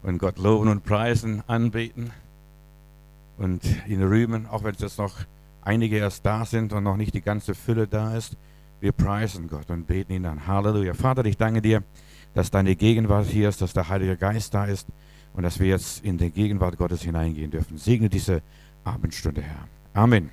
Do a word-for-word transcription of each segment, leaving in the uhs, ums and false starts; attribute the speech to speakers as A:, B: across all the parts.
A: und Gott loben und preisen, anbeten und ihn rühmen, auch wenn jetzt noch einige erst da sind und noch nicht die ganze Fülle da ist. Wir preisen Gott und beten ihn an. Halleluja. Vater, ich danke dir, dass deine Gegenwart hier ist, dass der Heilige Geist da ist und dass wir jetzt in die Gegenwart Gottes hineingehen dürfen. Segne diese Abendstunde, Herr. Amen.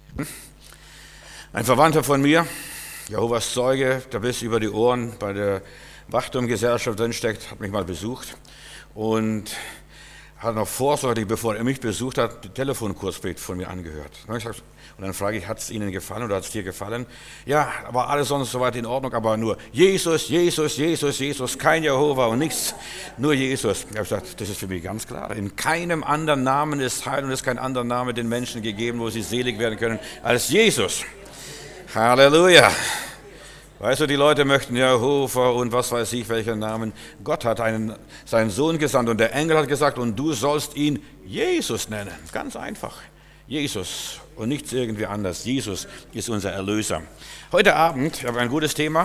A: Ein Verwandter von mir, Jehovas Zeuge, der bis über die Ohren bei der Wachturmgesellschaft drinsteckt, hat mich mal besucht und hat noch vorsorglich, bevor er mich besucht hat, die Telefonkurspredigt von mir angehört. Und dann frage ich, hat es Ihnen gefallen oder hat es dir gefallen? Ja, war alles sonst soweit in Ordnung, aber nur Jesus, Jesus, Jesus, Jesus, kein Jehova und nichts, nur Jesus. Ich habe gesagt, das ist für mich ganz klar. In keinem anderen Namen ist Heil und es ist kein anderer Name den Menschen gegeben, wo sie selig werden können, als Jesus. Halleluja. Weißt du, die Leute möchten Jehova und was weiß ich, welcher Namen. Gott hat einen, seinen Sohn gesandt und der Engel hat gesagt, und du sollst ihn Jesus nennen. Ganz einfach. Jesus und nichts irgendwie anders. Jesus ist unser Erlöser. Heute Abend, ich habe ein gutes Thema.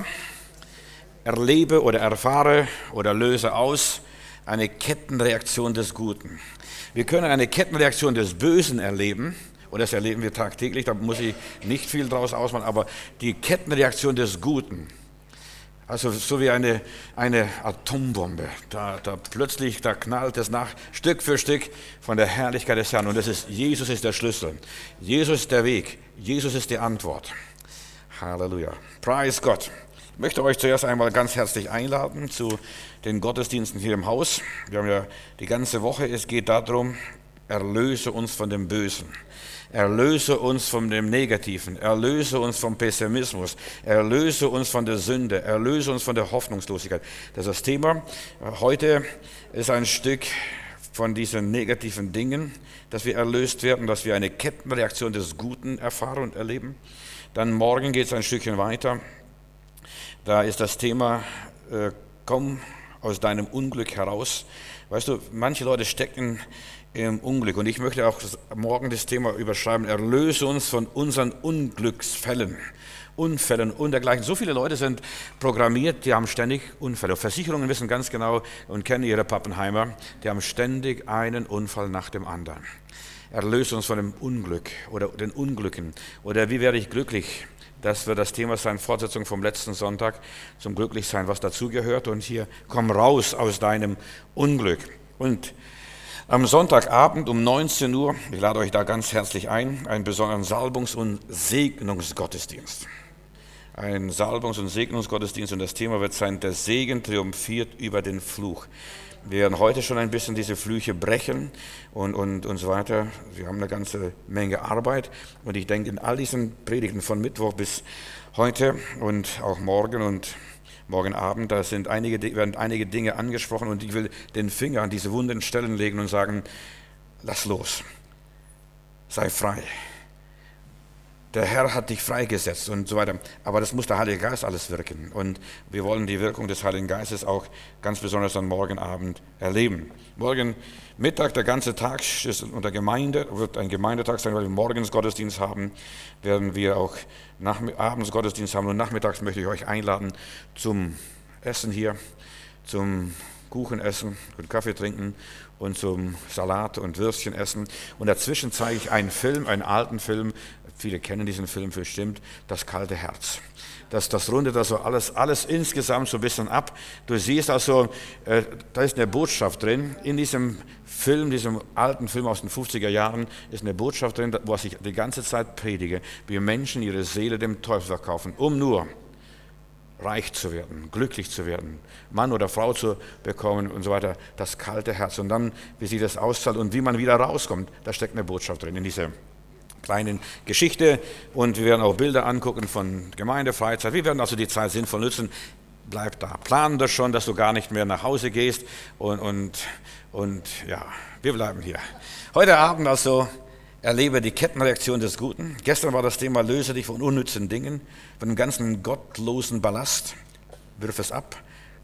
A: Erlebe oder erfahre oder löse aus eine Kettenreaktion des Guten. Wir können eine Kettenreaktion des Bösen erleben. Und das erleben wir tagtäglich, da muss ich nicht viel draus ausmachen, aber die Kettenreaktion des Guten, also so wie eine, eine Atombombe, da, da plötzlich, da knallt es nach, Stück für Stück von der Herrlichkeit des Herrn. Und das ist, Jesus ist der Schlüssel, Jesus ist der Weg, Jesus ist die Antwort. Halleluja, preis Gott. Ich möchte euch zuerst einmal ganz herzlich einladen zu den Gottesdiensten hier im Haus. Wir haben ja die ganze Woche, es geht darum, erlöse uns von dem Bösen. Erlöse uns von dem Negativen, erlöse uns vom Pessimismus, erlöse uns von der Sünde, erlöse uns von der Hoffnungslosigkeit. Das ist das Thema. Heute ist ein Stück von diesen negativen Dingen, dass wir erlöst werden, dass wir eine Kettenreaktion des Guten erfahren und erleben. Dann morgen geht es ein Stückchen weiter. Da ist das Thema, äh, komm aus deinem Unglück heraus. Weißt du, manche Leute stecken im Unglück. Und ich möchte auch morgen das Thema überschreiben, erlöse uns von unseren Unglücksfällen, Unfällen und dergleichen. So viele Leute sind programmiert, die haben ständig Unfälle. Versicherungen wissen ganz genau und kennen ihre Pappenheimer, die haben ständig einen Unfall nach dem anderen. Erlöse uns von dem Unglück oder den Unglücken. Oder wie werde ich glücklich? Das wird das Thema sein, Fortsetzung vom letzten Sonntag, zum Glücklichsein, was dazugehört. Und hier, komm raus aus deinem Unglück. Und am Sonntagabend um neunzehn Uhr, ich lade euch da ganz herzlich ein, einen besonderen Salbungs- und Segnungsgottesdienst. Ein Salbungs- und Segnungsgottesdienst und das Thema wird sein, der Segen triumphiert über den Fluch. Wir werden heute schon ein bisschen diese Flüche brechen und, und, und so weiter. Wir haben eine ganze Menge Arbeit und ich denke, in all diesen Predigten von Mittwoch bis heute und auch morgen und morgen Abend, da sind einige, werden einige Dinge angesprochen und ich will den Finger an diese wunden Stellen legen und sagen, lass los, sei frei. Der Herr hat dich freigesetzt und so weiter. Aber das muss der Heilige Geist alles wirken. Und wir wollen die Wirkung des Heiligen Geistes auch ganz besonders am Morgen Abend erleben. Morgen Mittag, der ganze Tag ist unter Gemeinde, wird ein Gemeindetag sein, weil wir morgens Gottesdienst haben, werden wir auch nach, abends Gottesdienst haben. Und nachmittags möchte ich euch einladen zum Essen hier, zum Kuchen essen und Kaffee trinken und zum Salat und Würstchen essen. Und dazwischen zeige ich einen Film, einen alten Film, viele kennen diesen Film bestimmt, Das kalte Herz. Das, das rundet also alles, alles insgesamt so ein bisschen ab. Du siehst also, äh, da ist eine Botschaft drin. In diesem Film, diesem alten Film aus den fünfziger Jahren, ist eine Botschaft drin, was ich die ganze Zeit predige, wie Menschen ihre Seele dem Teufel verkaufen, um nur reich zu werden, glücklich zu werden, Mann oder Frau zu bekommen und so weiter. Das kalte Herz. Und dann, wie sich das auszahlt und wie man wieder rauskommt, da steckt eine Botschaft drin in dieser kleinen Geschichte. Und wir werden auch Bilder angucken von Gemeindefreizeit. Wir werden also die Zeit sinnvoll nutzen. Bleib da. Plan das schon, dass du gar nicht mehr nach Hause gehst. Und, und, und ja, wir bleiben hier. Heute Abend also erlebe die Kettenreaktion des Guten. Gestern war das Thema, löse dich von unnützen Dingen, von dem ganzen gottlosen Ballast. Wirf es ab.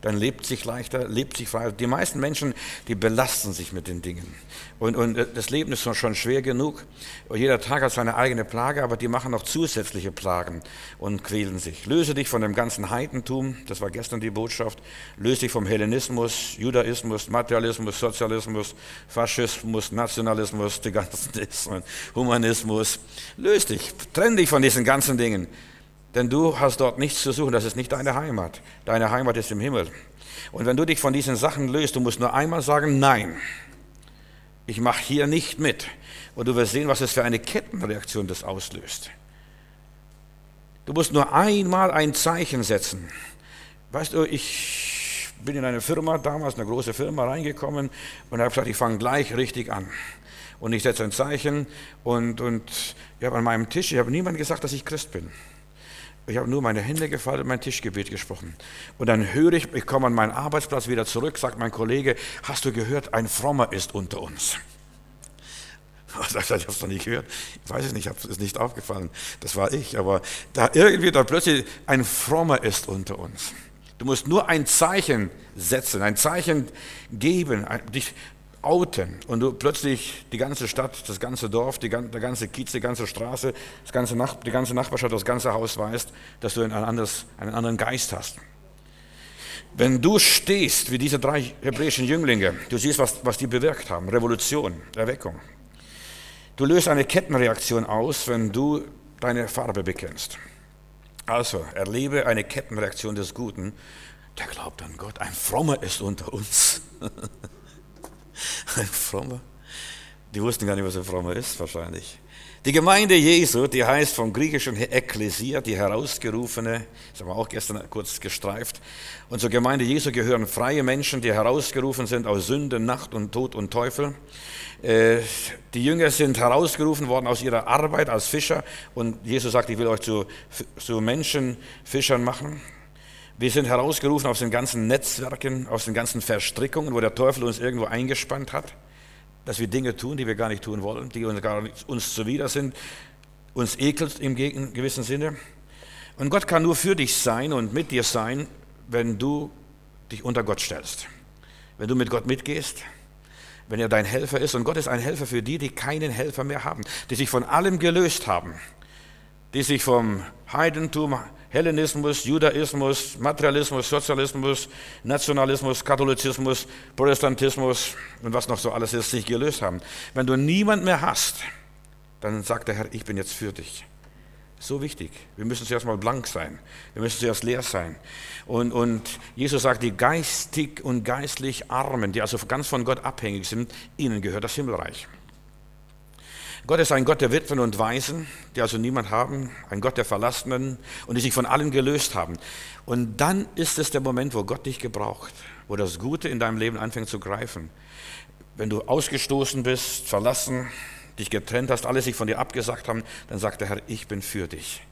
A: dann lebt sich leichter, lebt sich freier. Die meisten Menschen, die belasten sich mit den Dingen. Und, und das Leben ist schon schwer genug. Und jeder Tag hat seine eigene Plage, aber die machen noch zusätzliche Plagen und quälen sich. Löse dich von dem ganzen Heidentum, das war gestern die Botschaft. Löse dich vom Hellenismus, Judaismus, Materialismus, Sozialismus, Faschismus, Nationalismus, die ganzen Ismen, Humanismus. Löse dich, trenn dich von diesen ganzen Dingen. Denn du hast dort nichts zu suchen, das ist nicht deine Heimat. Deine Heimat ist im Himmel. Und wenn du dich von diesen Sachen löst, du musst nur einmal sagen, nein, ich mache hier nicht mit. Und du wirst sehen, was es für eine Kettenreaktion das auslöst. Du musst nur einmal ein Zeichen setzen. Weißt du, ich bin in eine Firma, damals eine große Firma, reingekommen und habe gesagt, ich fange gleich richtig an. Und ich setze ein Zeichen und, und ich habe an meinem Tisch, ich habe niemandem gesagt, dass ich Christ bin. Ich habe nur meine Hände gefaltet und mein Tischgebet gesprochen. Und dann höre ich, ich komme an meinen Arbeitsplatz wieder zurück, sagt mein Kollege, hast du gehört, ein Frommer ist unter uns. Ich habe es doch nicht gehört. Ich weiß es nicht, es ist nicht aufgefallen. Das war ich. Aber da irgendwie da plötzlich ein Frommer ist unter uns. Du musst nur ein Zeichen setzen, ein Zeichen geben, dich outen und du plötzlich die ganze Stadt, das ganze Dorf, die, der ganze Kiez, die ganze Straße, das ganze Nach, die ganze Nachbarschaft, das ganze Haus weißt, dass du ein anderes, einen anderen Geist hast. Wenn du stehst, wie diese drei hebräischen Jünglinge, du siehst, was, was die bewirkt haben, Revolution, Erweckung. Du löst eine Kettenreaktion aus, wenn du deine Farbe bekennst. Also, erlebe eine Kettenreaktion des Guten, der glaubt an Gott, ein Frommer ist unter uns. Ein Frommer? Die wussten gar nicht, was ein Frommer ist, wahrscheinlich. Die Gemeinde Jesu, die heißt vom griechischen Ekklesia, die Herausgerufene, das haben wir auch gestern kurz gestreift. Und zur Gemeinde Jesu gehören freie Menschen, die herausgerufen sind aus Sünde, Nacht und Tod und Teufel. Die Jünger sind herausgerufen worden aus ihrer Arbeit als Fischer. Und Jesus sagt, ich will euch zu, zu Menschenfischern machen. Wir sind herausgerufen aus den ganzen Netzwerken, aus den ganzen Verstrickungen, wo der Teufel uns irgendwo eingespannt hat, dass wir Dinge tun, die wir gar nicht tun wollen, die uns, gar nicht, uns zuwider sind, uns ekelt im gewissen Sinne. Und Gott kann nur für dich sein und mit dir sein, wenn du dich unter Gott stellst. Wenn du mit Gott mitgehst, wenn er dein Helfer ist. Und Gott ist ein Helfer für die, die keinen Helfer mehr haben, die sich von allem gelöst haben, die sich vom Heidentum, Hellenismus, Judaismus, Materialismus, Sozialismus, Nationalismus, Katholizismus, Protestantismus und was noch so alles ist, sich gelöst haben. Wenn du niemand mehr hast, dann sagt der Herr, ich bin jetzt für dich. So wichtig. Wir müssen zuerst mal blank sein. Wir müssen zuerst leer sein. Und, und Jesus sagt, die geistig und geistlich Armen, die also ganz von Gott abhängig sind, ihnen gehört das Himmelreich. Gott ist ein Gott der Witwen und Waisen, die also niemand haben, ein Gott der Verlassenen und die sich von allem gelöst haben. Und dann ist es der Moment, wo Gott dich gebraucht, wo das Gute in deinem Leben anfängt zu greifen. Wenn du ausgestoßen bist, verlassen, dich getrennt hast, alle sich von dir abgesagt haben, dann sagt der Herr, ich bin für dich.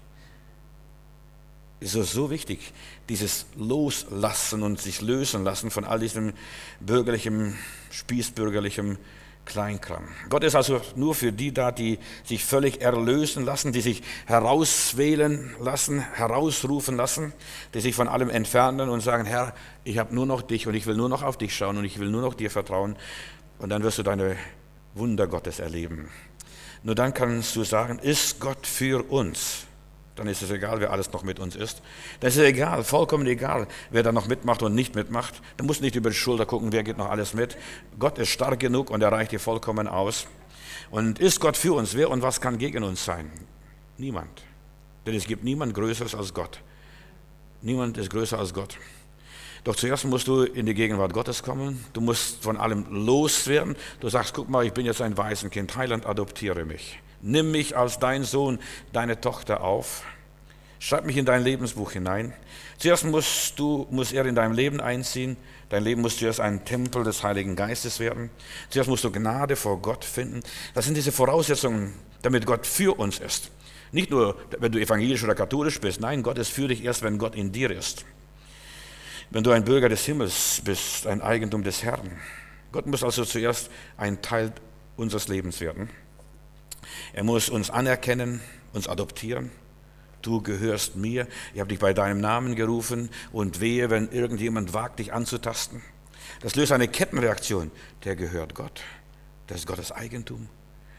A: Es ist so wichtig, dieses Loslassen und sich lösen lassen von all diesem bürgerlichen, spießbürgerlichen Kleinkram. Gott ist also nur für die da, die sich völlig erlösen lassen, die sich herauswählen lassen, herausrufen lassen, die sich von allem entfernen und sagen, Herr, ich habe nur noch dich und ich will nur noch auf dich schauen und ich will nur noch dir vertrauen. Und dann wirst du deine Wunder Gottes erleben. Nur dann kannst du sagen, ist Gott für uns? Dann ist es egal, wer alles noch mit uns ist. Dann ist es egal, vollkommen egal, wer da noch mitmacht und nicht mitmacht. Du musst nicht über die Schulter gucken, wer geht noch alles mit. Gott ist stark genug und er reicht dir vollkommen aus. Und ist Gott für uns, wer und was kann gegen uns sein? Niemand. Denn es gibt niemand Größeres als Gott. Niemand ist größer als Gott. Doch zuerst musst du in die Gegenwart Gottes kommen. Du musst von allem loswerden. Du sagst, guck mal, ich bin jetzt ein Waisenkind. Heiland, adoptiere mich. Nimm mich als dein Sohn, deine Tochter auf. Schreib mich in dein Lebensbuch hinein. Zuerst musst du, muss er in dein Leben einziehen. Dein Leben muss zuerst ein Tempel des Heiligen Geistes werden. Zuerst musst du Gnade vor Gott finden. Das sind diese Voraussetzungen, damit Gott für uns ist. Nicht nur, wenn du evangelisch oder katholisch bist. Nein, Gott ist für dich erst, wenn Gott in dir ist. Wenn du ein Bürger des Himmels bist, ein Eigentum des Herrn. Gott muss also zuerst ein Teil unseres Lebens werden. Er muss uns anerkennen, uns adoptieren Du gehörst mir, ich habe dich bei deinem Namen gerufen und wehe, wenn irgendjemand wagt, dich anzutasten. Das löst eine Kettenreaktion. Der gehört Gott. Das ist Gottes Eigentum.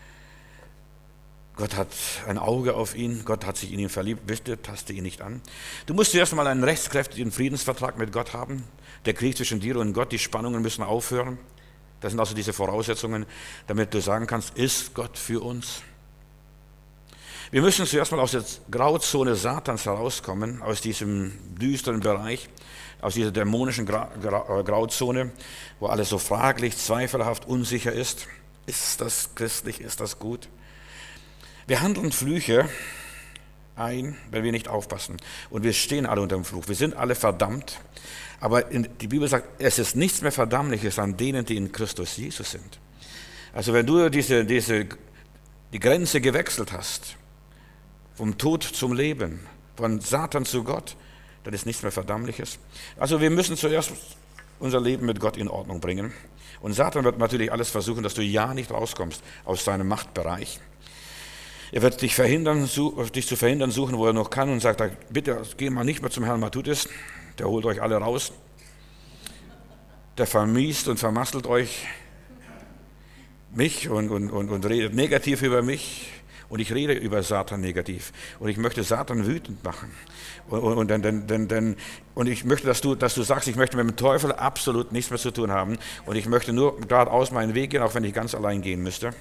A: Gott hat ein Auge auf ihn, Gott hat sich in ihn verliebt, bitte taste ihn nicht an. Du musst zuerst mal einen rechtskräftigen Friedensvertrag mit Gott haben. Der Krieg zwischen dir und Gott, die Spannungen müssen aufhören. Das sind also diese Voraussetzungen, damit du sagen kannst, ist Gott für uns? Wir müssen zuerst mal aus der Grauzone Satans herauskommen, aus diesem düsteren Bereich, aus dieser dämonischen Gra Gra Grauzone, wo alles so fraglich, zweifelhaft, unsicher ist. Ist das christlich, ist das gut? Wir handeln Flüche ein, wenn wir nicht aufpassen. Und wir stehen alle unter dem Fluch. Wir sind alle verdammt. Aber in, die Bibel sagt, es ist nichts mehr Verdammliches an denen, die in Christus Jesus sind. Also wenn du diese, diese, die Grenze gewechselt hast, vom Tod zum Leben, von Satan zu Gott, dann ist nichts mehr Verdammliches. Also wir müssen zuerst unser Leben mit Gott in Ordnung bringen. Und Satan wird natürlich alles versuchen, dass du ja nicht rauskommst aus seinem Machtbereich. Er wird dich, verhindern, dich zu verhindern suchen, wo er noch kann und sagt, bitte geh mal nicht mehr zum Herrn Matthäus, der holt euch alle raus. Der vermiest und vermasselt euch mich und, und, und, und redet negativ über mich. Und ich rede über Satan negativ. Und ich möchte Satan wütend machen. Und, und, dann, dann, dann, dann, und ich möchte, dass du, dass du sagst, ich möchte mit dem Teufel absolut nichts mehr zu tun haben. Und ich möchte nur geradeaus meinen Weg gehen, auch wenn ich ganz allein gehen müsste.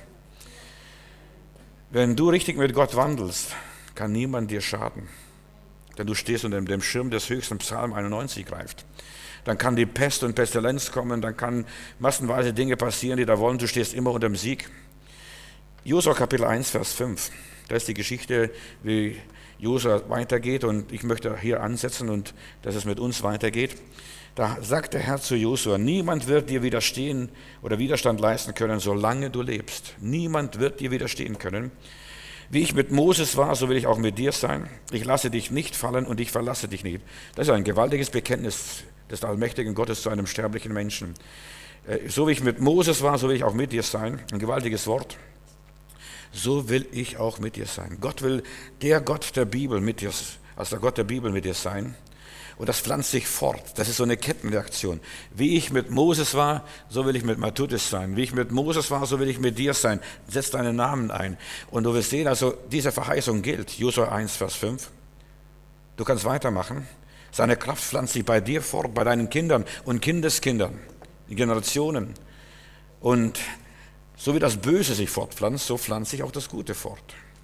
A: Wenn du richtig mit Gott wandelst, kann niemand dir schaden. Denn du stehst unter dem Schirm des höchsten, Psalm einundneunzig greift. Dann kann die Pest und Pestilenz kommen, dann kann massenweise Dinge passieren, die da wollen. Du stehst immer unter dem Sieg. Josua Kapitel eins, Vers fünf. Da ist die Geschichte, wie Josua weitergeht und ich möchte hier ansetzen und dass es mit uns weitergeht. Da sagt der Herr zu Josua, niemand wird dir widerstehen oder Widerstand leisten können, solange du lebst. Niemand wird dir widerstehen können. Wie ich mit Moses war, so will ich auch mit dir sein. Ich lasse dich nicht fallen und ich verlasse dich nicht. Das ist ein gewaltiges Bekenntnis des allmächtigen Gottes zu einem sterblichen Menschen. So wie ich mit Moses war, so will ich auch mit dir sein. Ein gewaltiges Wort. So will ich auch mit dir sein. Gott will der Gott der Bibel mit dir, als der Gott der Bibel mit dir sein. Und das pflanzt sich fort. Das ist so eine Kettenreaktion. Wie ich mit Moses war, so will ich mit Matthäus sein. Wie ich mit Moses war, so will ich mit dir sein. Setz deinen Namen ein. Und du wirst sehen, also diese Verheißung gilt. Josua eins, Vers fünf. Du kannst weitermachen. Seine Kraft pflanzt sich bei dir fort, bei deinen Kindern und Kindeskindern, Generationen. Und so wie das Böse sich fortpflanzt, so pflanzt sich auch das Gute fort.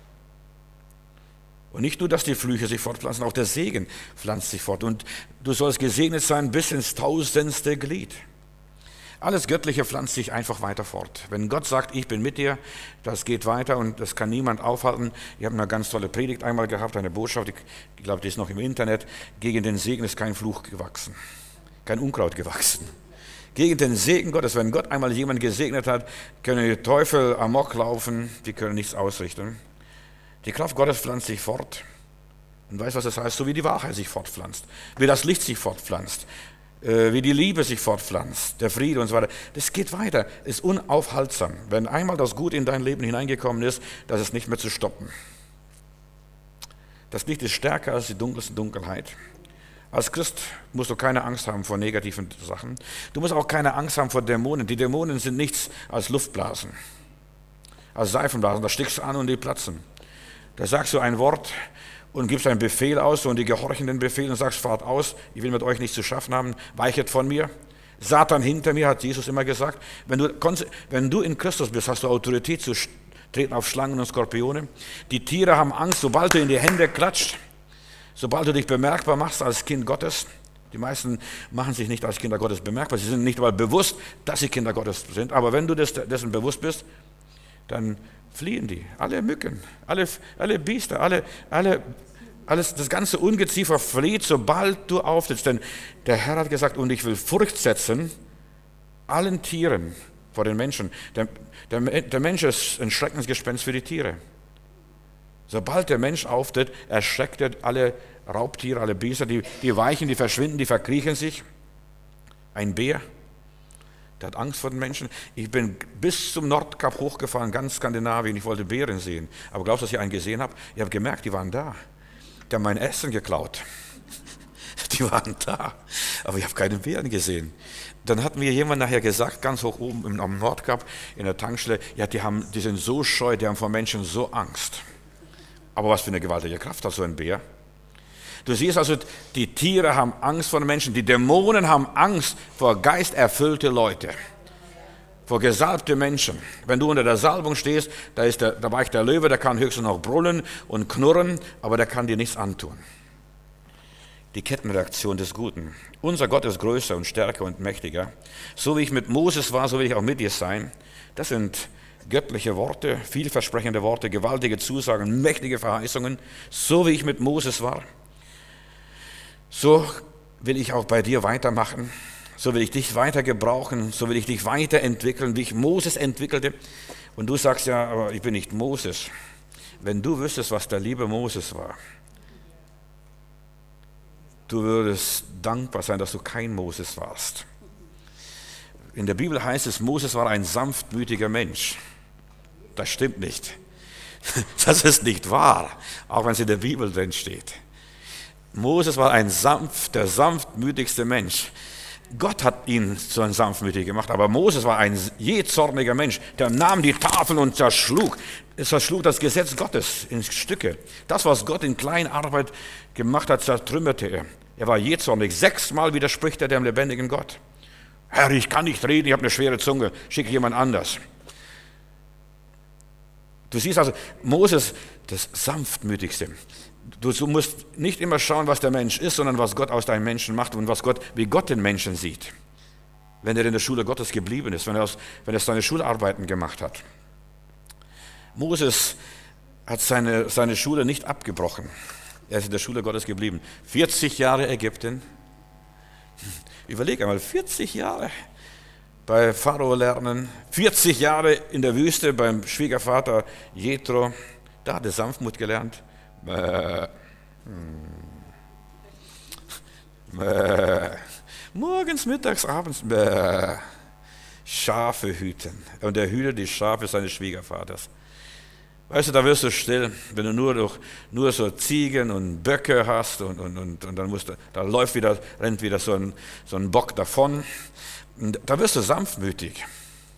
A: Und nicht nur, dass die Flüche sich fortpflanzen, auch der Segen pflanzt sich fort. Und du sollst gesegnet sein bis ins tausendste Glied. Alles Göttliche pflanzt sich einfach weiter fort. Wenn Gott sagt, ich bin mit dir, das geht weiter und das kann niemand aufhalten. Ich habe eine ganz tolle Predigt einmal gehabt, eine Botschaft, ich glaube, die ist noch im Internet. Gegen den Segen ist kein Fluch gewachsen, kein Unkraut gewachsen. Gegen den Segen Gottes, wenn Gott einmal jemanden gesegnet hat, können die Teufel amok laufen, die können nichts ausrichten. Die Kraft Gottes pflanzt sich fort. Und weißt du, was das heißt? So wie die Wahrheit sich fortpflanzt, wie das Licht sich fortpflanzt, wie die Liebe sich fortpflanzt, der Friede und so weiter. Das geht weiter, ist unaufhaltsam. Wenn einmal das Gute in dein Leben hineingekommen ist, das ist nicht mehr zu stoppen. Das Licht ist stärker als die dunkelste Dunkelheit. Als Christ musst du keine Angst haben vor negativen Sachen. Du musst auch keine Angst haben vor Dämonen. Die Dämonen sind nichts als Luftblasen, als Seifenblasen. Da stickst du an und die platzen. Da sagst du ein Wort und gibst einen Befehl aus und die gehorchen den Befehl und sagst, fahrt aus, ich will mit euch nichts zu schaffen haben, weichet von mir. Satan hinter mir, hat Jesus immer gesagt. Wenn du, wenn du in Christus bist, hast du Autorität zu treten auf Schlangen und Skorpione. Die Tiere haben Angst, sobald du in die Hände klatscht. Sobald du dich bemerkbar machst als Kind Gottes, die meisten machen sich nicht als Kinder Gottes bemerkbar, sie sind nicht mal bewusst, dass sie Kinder Gottes sind, aber wenn du dessen bewusst bist, dann fliehen die, alle Mücken, alle, alle Biester, alle, alle, alles, das ganze Ungeziefer flieht, sobald du auftrittst, denn der Herr hat gesagt, und ich will Furcht setzen allen Tieren vor den Menschen. Der, der, der Mensch ist ein Schreckensgespenst für die Tiere. Sobald der Mensch auftritt, erschreckt er alle Raubtiere, alle Biester, die, die weichen, die verschwinden, die verkriechen sich. Ein Bär, der hat Angst vor den Menschen. Ich bin bis zum Nordkap hochgefahren, ganz Skandinavien, ich wollte Bären sehen. Aber glaubst du, dass ich einen gesehen habe? Ich habe gemerkt, die waren da. die haben mein Essen geklaut. Die waren da, aber ich habe keine Bären gesehen. Dann hat mir jemand nachher gesagt, ganz hoch oben am Nordkap in der Tankstelle, ja, die, haben, die sind so scheu, die haben vor Menschen so Angst. Aber was für eine gewaltige Kraft hat so ein Bär. Du siehst also, die Tiere haben Angst vor den Menschen, die Dämonen haben Angst vor geisterfüllte Leute, vor gesalbte Menschen. Wenn du unter der Salbung stehst, da, ist der, da weicht der Löwe, der kann höchstens noch brüllen und knurren, aber der kann dir nichts antun. Die Kettenreaktion des Guten. Unser Gott ist größer und stärker und mächtiger. So wie ich mit Moses war, so will ich auch mit dir sein. Das sind göttliche Worte, vielversprechende Worte, gewaltige Zusagen, mächtige Verheißungen. So wie ich mit Moses war, so will ich auch bei dir weitermachen. So will ich dich weiter gebrauchen. So will ich dich weiterentwickeln, wie ich Moses entwickelte. Und du sagst ja, aber ich bin nicht Moses. Wenn du wüsstest, was der liebe Moses war, du würdest dankbar sein, dass du kein Moses warst. In der Bibel heißt es, Moses war ein sanftmütiger Mensch. Das stimmt nicht. Das ist nicht wahr, auch wenn es in der Bibel drin steht. Moses war ein sanft, der sanftmütigste Mensch. Gott hat ihn zu einem Sanftmütigen gemacht, aber Moses war ein jähzorniger Mensch, der nahm die Tafeln und zerschlug. Es zerschlug das Gesetz Gottes in Stücke. Das, was Gott in Kleinarbeit gemacht hat, zertrümmerte er. Er war jähzornig. Sechsmal widerspricht er dem lebendigen Gott. Herr, ich kann nicht reden, ich habe eine schwere Zunge, schicke jemand anders. Du siehst also, Moses, das Sanftmütigste. Du musst nicht immer schauen, was der Mensch ist, sondern was Gott aus deinem Menschen macht und was Gott, wie Gott den Menschen sieht. Wenn er in der Schule Gottes geblieben ist, wenn er, aus, wenn er seine Schularbeiten gemacht hat. Moses hat seine, seine Schule nicht abgebrochen. Er ist in der Schule Gottes geblieben. vierzig Jahre Ägypten. Überleg einmal, vierzig Jahre bei Pharao lernen, vierzig Jahre in der Wüste beim Schwiegervater Jethro. Da hat er Sanftmut gelernt. Bäh. Bäh. Morgens, mittags, abends. Bäh. Schafe hüten. Und er hütet die Schafe seines Schwiegervaters. Weißt du, da wirst du still, wenn du nur, durch, nur so Ziegen und Böcke hast und, und, und, und dann musst du, da läuft wieder, rennt wieder so ein, so ein Bock davon. Und da wirst du sanftmütig.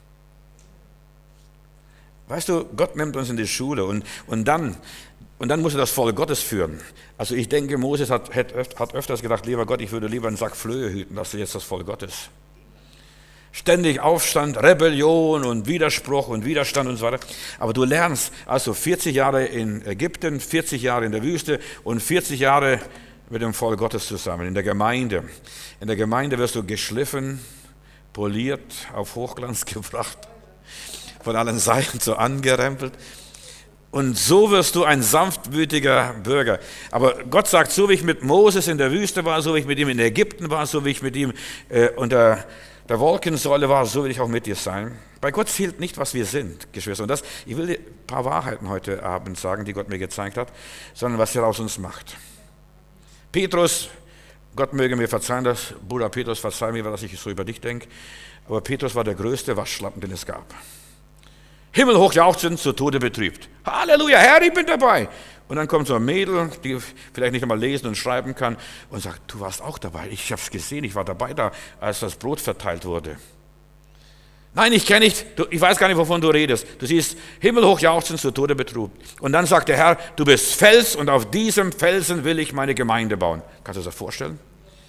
A: Weißt du, Gott nimmt uns in die Schule und, und, dann, und dann muss er das Volk Gottes führen. Also ich denke, Moses hat, hat öfters gedacht, lieber Gott, ich würde lieber einen Sack Flöhe hüten, als jetzt das Volk Gottes. Ständig Aufstand, Rebellion und Widerspruch und Widerstand und so weiter. Aber du lernst also vierzig Jahre in Ägypten, vierzig Jahre in der Wüste und vierzig Jahre mit dem Volk Gottes zusammen, in der Gemeinde. In der Gemeinde wirst du geschliffen, poliert, auf Hochglanz gebracht, von allen Seiten so angerempelt. Und so wirst du ein sanftmütiger Bürger. Aber Gott sagt, so wie ich mit Moses in der Wüste war, so wie ich mit ihm in Ägypten war, so wie ich mit ihm äh, unter der Wolkensäule war, so will ich auch mit dir sein. Bei Gott zählt nicht, was wir sind, Geschwister. Und das, ich will dir ein paar Wahrheiten heute Abend sagen, die Gott mir gezeigt hat, sondern was er aus uns macht. Petrus, Gott möge mir verzeihen, dass Bruder Petrus, verzeih mir, dass ich so über dich denke, aber Petrus war der größte Waschlappen, den es gab. Himmelhoch jauchzend, zu Tode betrübt. Halleluja, Herr, ich bin dabei. Und dann kommt so ein Mädel, die vielleicht nicht einmal lesen und schreiben kann und sagt, du warst auch dabei. Ich habe es gesehen, ich war dabei, da, als das Brot verteilt wurde. Nein, ich kenne nicht, du, ich weiß gar nicht, wovon du redest. Du siehst, himmelhoch jauchzend, zu Tode betrübt. Und dann sagt der Herr, du bist Fels und auf diesem Felsen will ich meine Gemeinde bauen. Kannst du dir das vorstellen?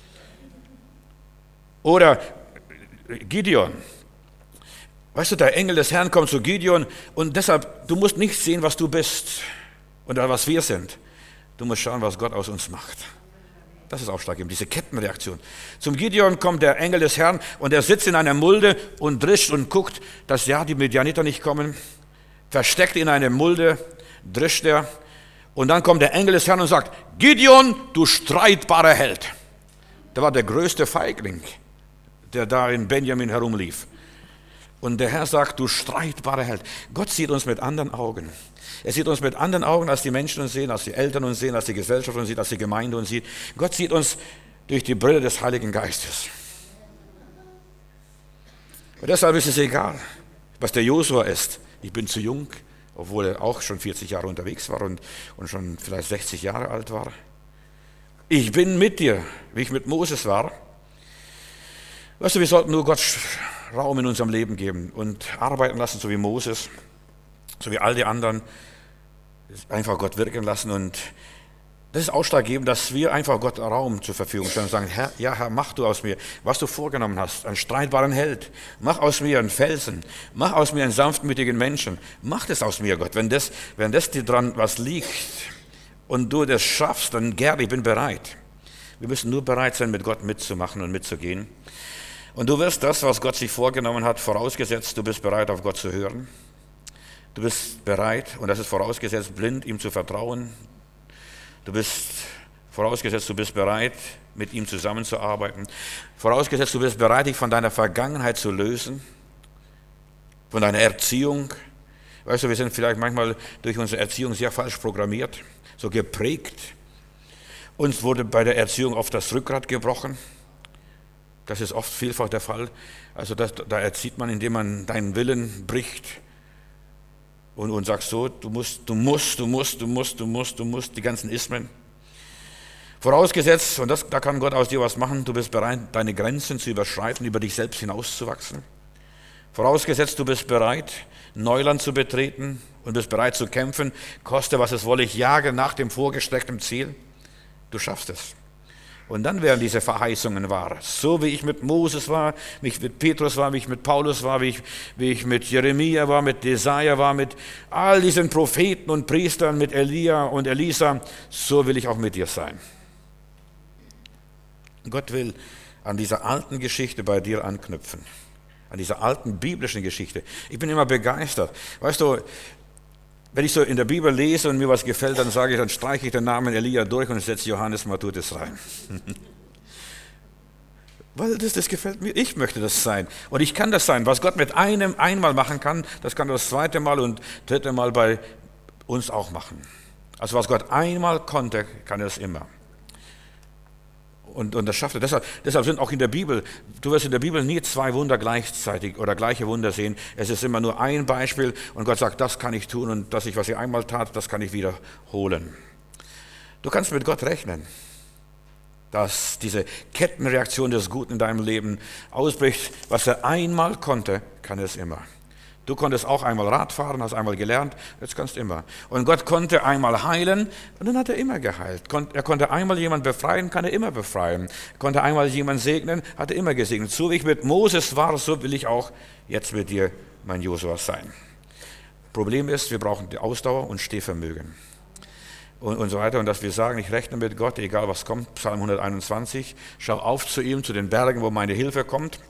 A: Oder Gideon. Weißt du, der Engel des Herrn kommt zu Gideon und deshalb, du musst nicht sehen, was du bist oder was wir sind. Du musst schauen, was Gott aus uns macht. Das ist ausschlaggebend, diese Kettenreaktion. Zum Gideon kommt der Engel des Herrn und er sitzt in einer Mulde und drischt und guckt, dass ja die Midianiter nicht kommen. Versteckt in einer Mulde, drischt er. Und dann kommt der Engel des Herrn und sagt, Gideon, du streitbarer Held. Der war der größte Feigling, der da in Benjamin herumlief. Und der Herr sagt, du streitbarer Held. Gott sieht uns mit anderen Augen. Er sieht uns mit anderen Augen, als die Menschen uns sehen, als die Eltern uns sehen, als die Gesellschaft uns sieht, als die Gemeinde uns sieht. Gott sieht uns durch die Brille des Heiligen Geistes. Und deshalb ist es egal, was der Josua ist. Ich bin zu jung, obwohl er auch schon vierzig Jahre unterwegs war und, und schon vielleicht sechzig Jahre alt war. Ich bin mit dir, wie ich mit Moses war. Weißt du, wir sollten nur Gott Raum in unserem Leben geben und arbeiten lassen, so wie Moses, so wie all die anderen, einfach Gott wirken lassen. Und das ist ausschlaggebend, dass wir einfach Gott Raum zur Verfügung stellen und sagen, Herr, ja Herr, mach du aus mir, was du vorgenommen hast, einen streitbaren Held. Mach aus mir einen Felsen, mach aus mir einen sanftmütigen Menschen. Mach das aus mir, Gott. Wenn das, wenn das dir dran was liegt und du das schaffst, dann gerne, ich bin bereit. Wir müssen nur bereit sein, mit Gott mitzumachen und mitzugehen. Und du wirst das, was Gott sich vorgenommen hat, vorausgesetzt, du bist bereit, auf Gott zu hören. Du bist bereit, und das ist vorausgesetzt, blind ihm zu vertrauen. Du bist vorausgesetzt, du bist bereit, mit ihm zusammenzuarbeiten. Vorausgesetzt, du bist bereit, dich von deiner Vergangenheit zu lösen, von deiner Erziehung. Weißt du, wir sind vielleicht manchmal durch unsere Erziehung sehr falsch programmiert, so geprägt. Uns wurde bei der Erziehung oft das Rückgrat gebrochen. Das ist oft vielfach der Fall. Also das, da erzieht man, indem man deinen Willen bricht und, und sagt so, du musst, du musst, du musst, du musst, du musst, du musst, die ganzen Ismen. Vorausgesetzt, und das, da kann Gott aus dir was machen, du bist bereit, deine Grenzen zu überschreiten, über dich selbst hinauszuwachsen. Vorausgesetzt, du bist bereit, Neuland zu betreten und bist bereit zu kämpfen, koste was es wolle, ich jage nach dem vorgesteckten Ziel. Du schaffst es. Und dann werden diese Verheißungen wahr. So wie ich mit Moses war, wie ich mit Petrus war, wie ich mit Paulus war, wie ich, wie ich mit Jeremia war, mit Jesaja war, mit all diesen Propheten und Priestern, mit Elia und Elisa, so will ich auch mit dir sein. Gott will an dieser alten Geschichte bei dir anknüpfen, an dieser alten biblischen Geschichte. Ich bin immer begeistert. Weißt du, wenn ich so in der Bibel lese und mir was gefällt, dann sage ich, dann streiche ich den Namen Elia durch und setze Johannes Matthäus rein. Weil das, das gefällt mir. Ich möchte das sein. Und ich kann das sein. Was Gott mit einem einmal machen kann, das kann er das zweite Mal und dritte Mal bei uns auch machen. Also was Gott einmal konnte, kann er es immer. Und, und das schafft er. Deshalb, deshalb sind auch in der Bibel, du wirst in der Bibel nie zwei Wunder gleichzeitig oder gleiche Wunder sehen. Es ist immer nur ein Beispiel und Gott sagt, das kann ich tun und das, ich, was ich einmal tat, das kann ich wiederholen. Du kannst mit Gott rechnen, dass diese Kettenreaktion des Guten in deinem Leben ausbricht. Was er einmal konnte, kann er es immer. Du konntest auch einmal Rad fahren, hast einmal gelernt, jetzt kannst du immer. Und Gott konnte einmal heilen und dann hat er immer geheilt. Er konnte einmal jemanden befreien, kann er immer befreien. Er konnte einmal jemanden segnen, hat er immer gesegnet. So wie ich mit Moses war, so will ich auch jetzt mit dir, mein Josua, sein. Problem ist, wir brauchen die Ausdauer und Stehvermögen. Und, und so weiter. Und dass wir sagen, ich rechne mit Gott, egal was kommt. Psalm hunderteinundzwanzig, schau auf zu ihm, zu den Bergen, wo meine Hilfe kommt.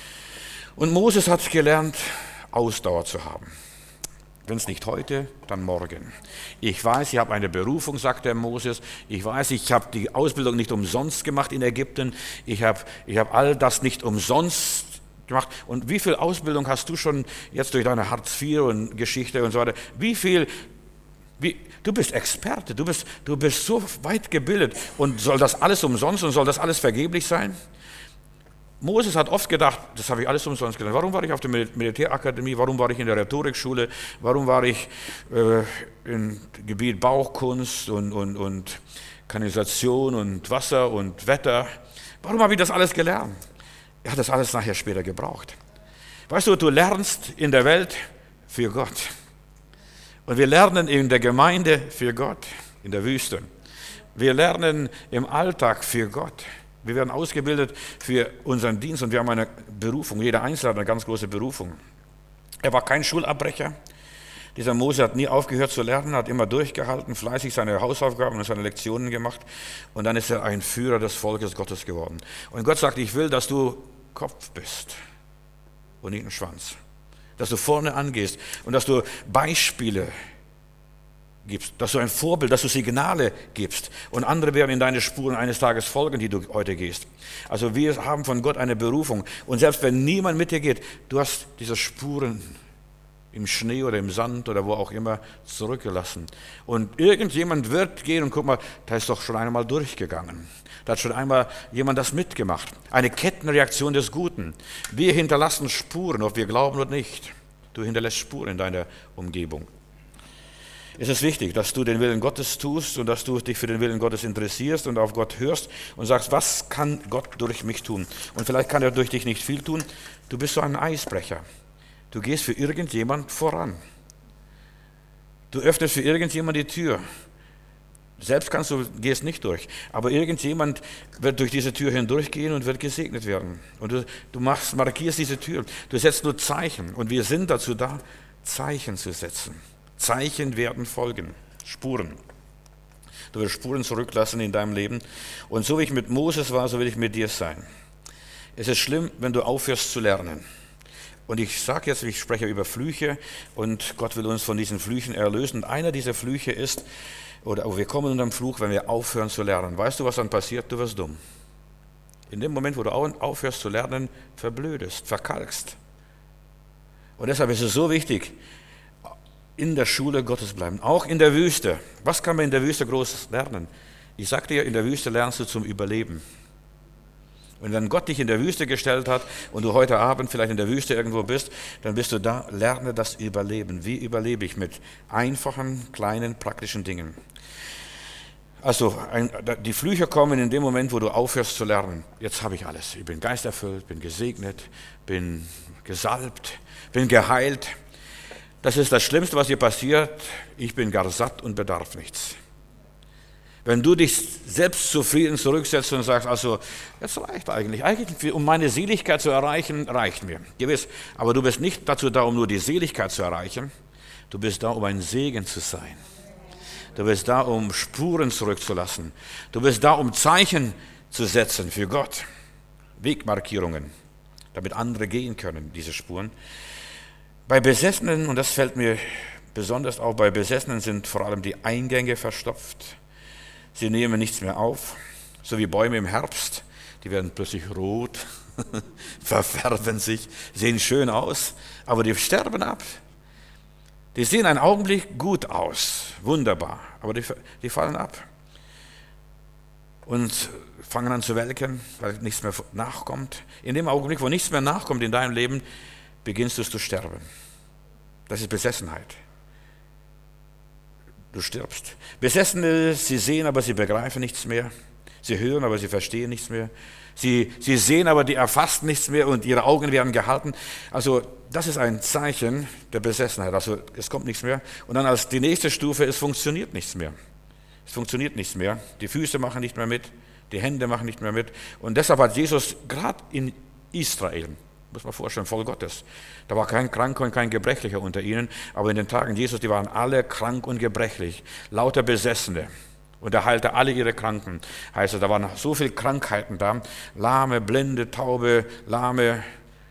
A: Und Moses hat gelernt, Ausdauer zu haben. Wenn es nicht heute, dann morgen. Ich weiß, ich habe eine Berufung, sagt der Moses. Ich weiß, ich habe die Ausbildung nicht umsonst gemacht in Ägypten. Ich habe ich hab all das nicht umsonst gemacht. Und wie viel Ausbildung hast du schon jetzt durch deine Hartz vier und Geschichte und so weiter? Wie viel, wie, du bist Experte, du bist, du bist so weit gebildet. Und soll das alles umsonst und soll das alles vergeblich sein? Moses hat oft gedacht, das habe ich alles umsonst gelernt. Warum war ich auf der Militärakademie? Warum war ich in der Rhetorikschule? Warum war ich äh, im Gebiet Bauchkunst und, und, und Kanalisation und Wasser und Wetter? Warum habe ich das alles gelernt? Er hat das alles nachher später gebraucht. Weißt du, du lernst in der Welt für Gott. Und wir lernen in der Gemeinde für Gott, in der Wüste. Wir lernen im Alltag für Gott. Wir werden ausgebildet für unseren Dienst und wir haben eine Berufung. Jeder Einzelne hat eine ganz große Berufung. Er war kein Schulabbrecher. Dieser Mose hat nie aufgehört zu lernen, hat immer durchgehalten, fleißig seine Hausaufgaben und seine Lektionen gemacht. Und dann ist er ein Führer des Volkes Gottes geworden. Und Gott sagt, ich will, dass du Kopf bist und nicht ein Schwanz. Dass du vorne angehst und dass du Beispiele gibst, dass du ein Vorbild, dass du Signale gibst und andere werden in deine Spuren eines Tages folgen, die du heute gehst. Also wir haben von Gott eine Berufung und selbst wenn niemand mit dir geht, du hast diese Spuren im Schnee oder im Sand oder wo auch immer zurückgelassen. Und irgendjemand wird gehen und guck mal, da ist doch schon einmal durchgegangen. Da hat schon einmal jemand das mitgemacht. Eine Kettenreaktion des Guten. Wir hinterlassen Spuren, ob wir glauben oder nicht. Du hinterlässt Spuren in deiner Umgebung. ist es wichtig, dass du den Willen Gottes tust und dass du dich für den Willen Gottes interessierst und auf Gott hörst und sagst, was kann Gott durch mich tun? Und vielleicht kann er durch dich nicht viel tun. Du bist so ein Eisbrecher. Du gehst für irgendjemand voran. Du öffnest für irgendjemand die Tür. Selbst kannst du, gehst nicht durch. Aber irgendjemand wird durch diese Tür hindurchgehen und wird gesegnet werden. Und du, du machst, markierst diese Tür. Du setzt nur Zeichen. Und wir sind dazu da, Zeichen zu setzen. Zeichen werden folgen. Spuren. Du wirst Spuren zurücklassen in deinem Leben. Und so wie ich mit Moses war, so will ich mit dir sein. Es ist schlimm, wenn du aufhörst zu lernen. Und ich sage jetzt, ich spreche über Flüche und Gott will uns von diesen Flüchen erlösen. Und einer dieser Flüche ist, oder oh, wir kommen unter den Fluch, wenn wir aufhören zu lernen. Weißt du, was dann passiert? Du wirst dumm. In dem Moment, wo du aufhörst zu lernen, verblödest, verkalkst. Und deshalb ist es so wichtig, in der Schule Gottes bleiben, auch in der Wüste. Was kann man in der Wüste groß lernen? Ich sage dir, in der Wüste lernst du zum Überleben. Und wenn Gott dich in der Wüste gestellt hat und du heute Abend vielleicht in der Wüste irgendwo bist, dann bist du da, lerne das Überleben. Wie überlebe ich mit einfachen, kleinen, praktischen Dingen? Also ein, die Flüche kommen in dem Moment, wo du aufhörst zu lernen. Jetzt habe ich alles. Ich bin geisterfüllt, bin gesegnet, bin gesalbt, bin geheilt. Das ist das Schlimmste, was dir passiert. Ich bin gar satt und bedarf nichts. Wenn du dich selbst zufrieden zurücksetzt und sagst, also, das reicht eigentlich. Eigentlich, um meine Seligkeit zu erreichen, reicht mir. Gewiss. Aber du bist nicht dazu da, um nur die Seligkeit zu erreichen. Du bist da, um ein Segen zu sein. Du bist da, um Spuren zurückzulassen. Du bist da, um Zeichen zu setzen für Gott. Wegmarkierungen, damit andere gehen können, diese Spuren. Bei Besessenen, und das fällt mir besonders auf, bei Besessenen sind vor allem die Eingänge verstopft. Sie nehmen nichts mehr auf, so wie Bäume im Herbst. Die werden plötzlich rot, verfärben sich, sehen schön aus, aber die sterben ab. Die sehen einen Augenblick gut aus, wunderbar, aber die, die fallen ab und fangen an zu welken, weil nichts mehr nachkommt. In dem Augenblick, wo nichts mehr nachkommt in deinem Leben, beginnst du zu sterben. Das ist Besessenheit. Du stirbst. Besessene, sie sehen, aber sie begreifen nichts mehr. Sie hören, aber sie verstehen nichts mehr. Sie, sie sehen, aber die erfassen nichts mehr und ihre Augen werden gehalten. Also das ist ein Zeichen der Besessenheit. Also es kommt nichts mehr. Und dann als die nächste Stufe, es funktioniert nichts mehr. Es funktioniert nichts mehr. Die Füße machen nicht mehr mit, die Hände machen nicht mehr mit. Und deshalb hat Jesus gerade in Israel, muss man vorstellen, voll Gottes. Da war kein Kranker und kein Gebrechlicher unter ihnen, aber in den Tagen Jesus, die waren alle krank und gebrechlich, lauter Besessene. Und er heilte alle ihre Kranken. Heißt es, da waren so viele Krankheiten da, Lahme, Blinde, Taube, Lahme,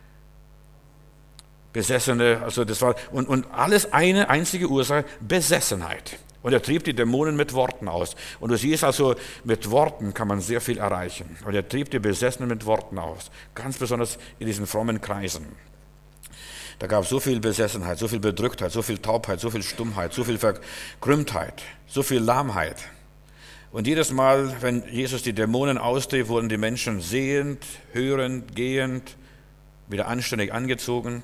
A: Besessene, also das war, und, und alles eine einzige Ursache, Besessenheit. Und er trieb die Dämonen mit Worten aus. Und du siehst also, mit Worten kann man sehr viel erreichen. Und er trieb die Besessenen mit Worten aus. Ganz besonders in diesen frommen Kreisen. Da gab es so viel Besessenheit, so viel Bedrücktheit, so viel Taubheit, so viel Stummheit, so viel Verkrümmtheit, so viel Lahmheit. Und jedes Mal, wenn Jesus die Dämonen austrieb, wurden die Menschen sehend, hörend, gehend, wieder anständig angezogen.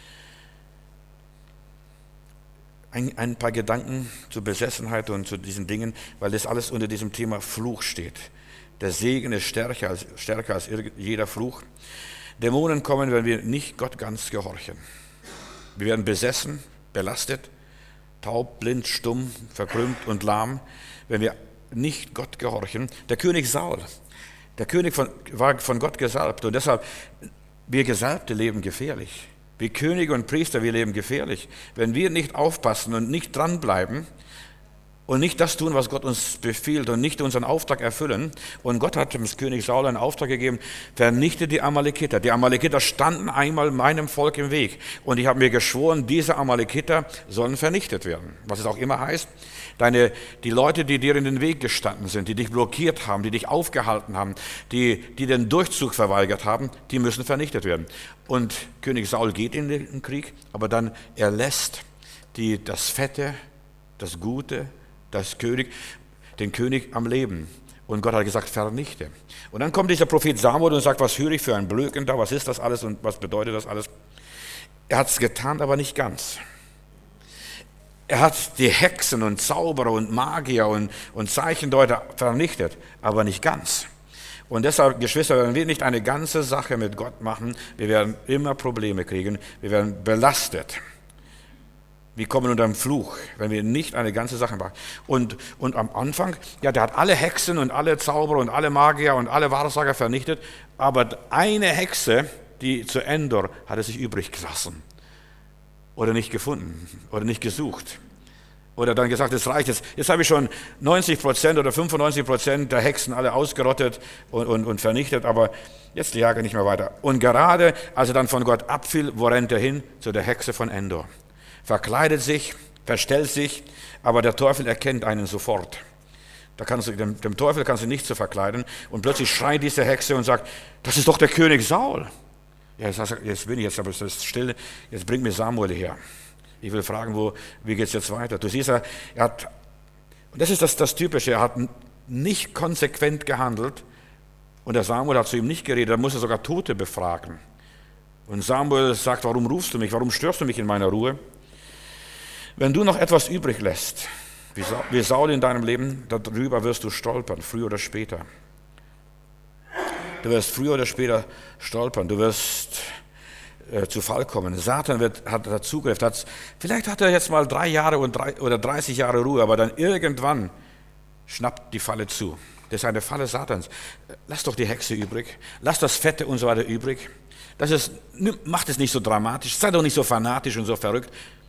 A: Ein, ein paar Gedanken zur Besessenheit und zu diesen Dingen, weil das alles unter diesem Thema Fluch steht. Der Segen ist stärker als, stärker als jeder Fluch. Dämonen kommen, wenn wir nicht Gott ganz gehorchen. Wir werden besessen, belastet, taub, blind, stumm, verkrümmt und lahm, wenn wir nicht Gott gehorchen. Der König Saul, der König von, war von Gott gesalbt und deshalb, wir Gesalbte leben gefährlich. Wir Könige und Priester, wir leben gefährlich. Wenn wir nicht aufpassen und nicht dranbleiben und nicht das tun, was Gott uns befiehlt und nicht unseren Auftrag erfüllen. Und Gott hat dem König Saul einen Auftrag gegeben, vernichte die Amalekiter. Die Amalekiter standen einmal meinem Volk im Weg. Und ich habe mir geschworen, diese Amalekiter sollen vernichtet werden. Was es auch immer heißt. Deine, die Leute, die dir in den Weg gestanden sind, die dich blockiert haben, die dich aufgehalten haben, die, die den Durchzug verweigert haben, die müssen vernichtet werden. Und König Saul geht in den Krieg, aber dann erlässt die, das Fette, das Gute, das König, den König am Leben. Und Gott hat gesagt, vernichte. Und dann kommt dieser Prophet Samuel und sagt, was höre ich für ein Blöken da, was ist das alles und was bedeutet das alles? Er hat es getan, aber nicht ganz. Er hat die Hexen und Zauberer und Magier und, und Zeichendeuter vernichtet, aber nicht ganz. Und deshalb, Geschwister, wenn wir nicht eine ganze Sache mit Gott machen, wir werden immer Probleme kriegen, wir werden belastet. Wir kommen unter den Fluch, wenn wir nicht eine ganze Sache machen. Und, und am Anfang, ja, der hat alle Hexen und alle Zauberer und alle Magier und alle Wahrsager vernichtet, aber eine Hexe, die zu Endor, hat er sich übrig gelassen. Oder nicht gefunden oder nicht gesucht. Oder dann gesagt, es reicht jetzt. Jetzt habe ich schon neunzig Prozent oder fünfundneunzig Prozent der Hexen alle ausgerottet und, und, und vernichtet, aber jetzt jage ich nicht mehr weiter. Und gerade als er dann von Gott abfiel, wo rennt er hin? Zu der Hexe von Endor. Verkleidet sich, verstellt sich, aber der Teufel erkennt einen sofort. Da kannst du, dem, dem Teufel kannst du nicht so verkleiden. Und plötzlich schreit diese Hexe und sagt, das ist doch der König Saul. Ja, jetzt, jetzt bin ich jetzt, aber es ist still, jetzt bring mir Samuel her. Ich will fragen, wo, wie geht es jetzt weiter? Du siehst, er, er hat, und das ist das, das Typische, er hat nicht konsequent gehandelt und der Samuel hat zu ihm nicht geredet, er musste sogar Tote befragen. Und Samuel sagt, warum rufst du mich, warum störst du mich in meiner Ruhe? Wenn du noch etwas übrig lässt, wie Saul in deinem Leben, darüber wirst du stolpern, früher oder später. Du wirst früher oder später stolpern, du wirst äh, zu Fall kommen. Satan wird, hat Zugriff. Hat, vielleicht hat er jetzt mal drei Jahre und drei, oder dreißig Jahre Ruhe, aber dann irgendwann schnappt die Falle zu. Das ist eine Falle Satans. Lass doch die Hexe übrig, lass das Fette und so weiter übrig. Das ist, macht es nicht so dramatisch, sei doch nicht so fanatisch und so verrückt.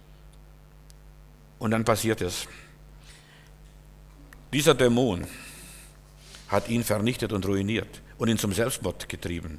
A: Und dann passiert es. Dieser Dämon hat ihn vernichtet und ruiniert und ihn zum Selbstmord getrieben,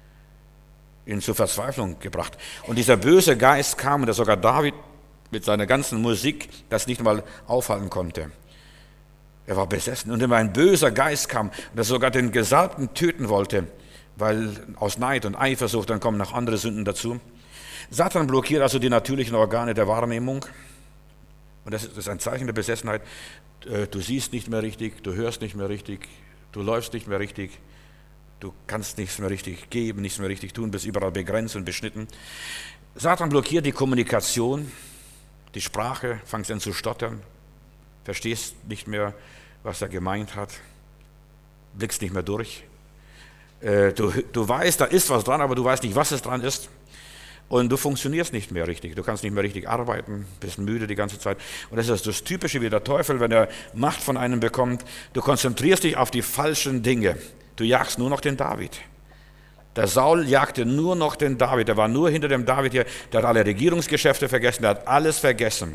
A: ihn zur Verzweiflung gebracht. Und dieser böse Geist kam, und sogar David mit seiner ganzen Musik das nicht mal aufhalten konnte. Er war besessen. Und immer ein böser Geist kam, der sogar den Gesalbten töten wollte, weil aus Neid und Eifersucht, dann kommen noch andere Sünden dazu. Satan blockiert also die natürlichen Organe der Wahrnehmung. Und das ist ein Zeichen der Besessenheit. Du siehst nicht mehr richtig, du hörst nicht mehr richtig, du läufst nicht mehr richtig, du kannst nichts mehr richtig geben, nichts mehr richtig tun, bist überall begrenzt und beschnitten. Satan blockiert die Kommunikation, die Sprache, fängst an zu stottern, verstehst nicht mehr, was er gemeint hat, blickst nicht mehr durch. Du, du weißt, da ist was dran, aber du weißt nicht, was es dran ist. Und du funktionierst nicht mehr richtig, du kannst nicht mehr richtig arbeiten, bist müde die ganze Zeit. Und das ist das Typische wie der Teufel, wenn er Macht von einem bekommt. Du konzentrierst dich auf die falschen Dinge. Du jagst nur noch den David. Der Saul jagte nur noch den David, der war nur hinter dem David hier, der hat alle Regierungsgeschäfte vergessen, der hat alles vergessen.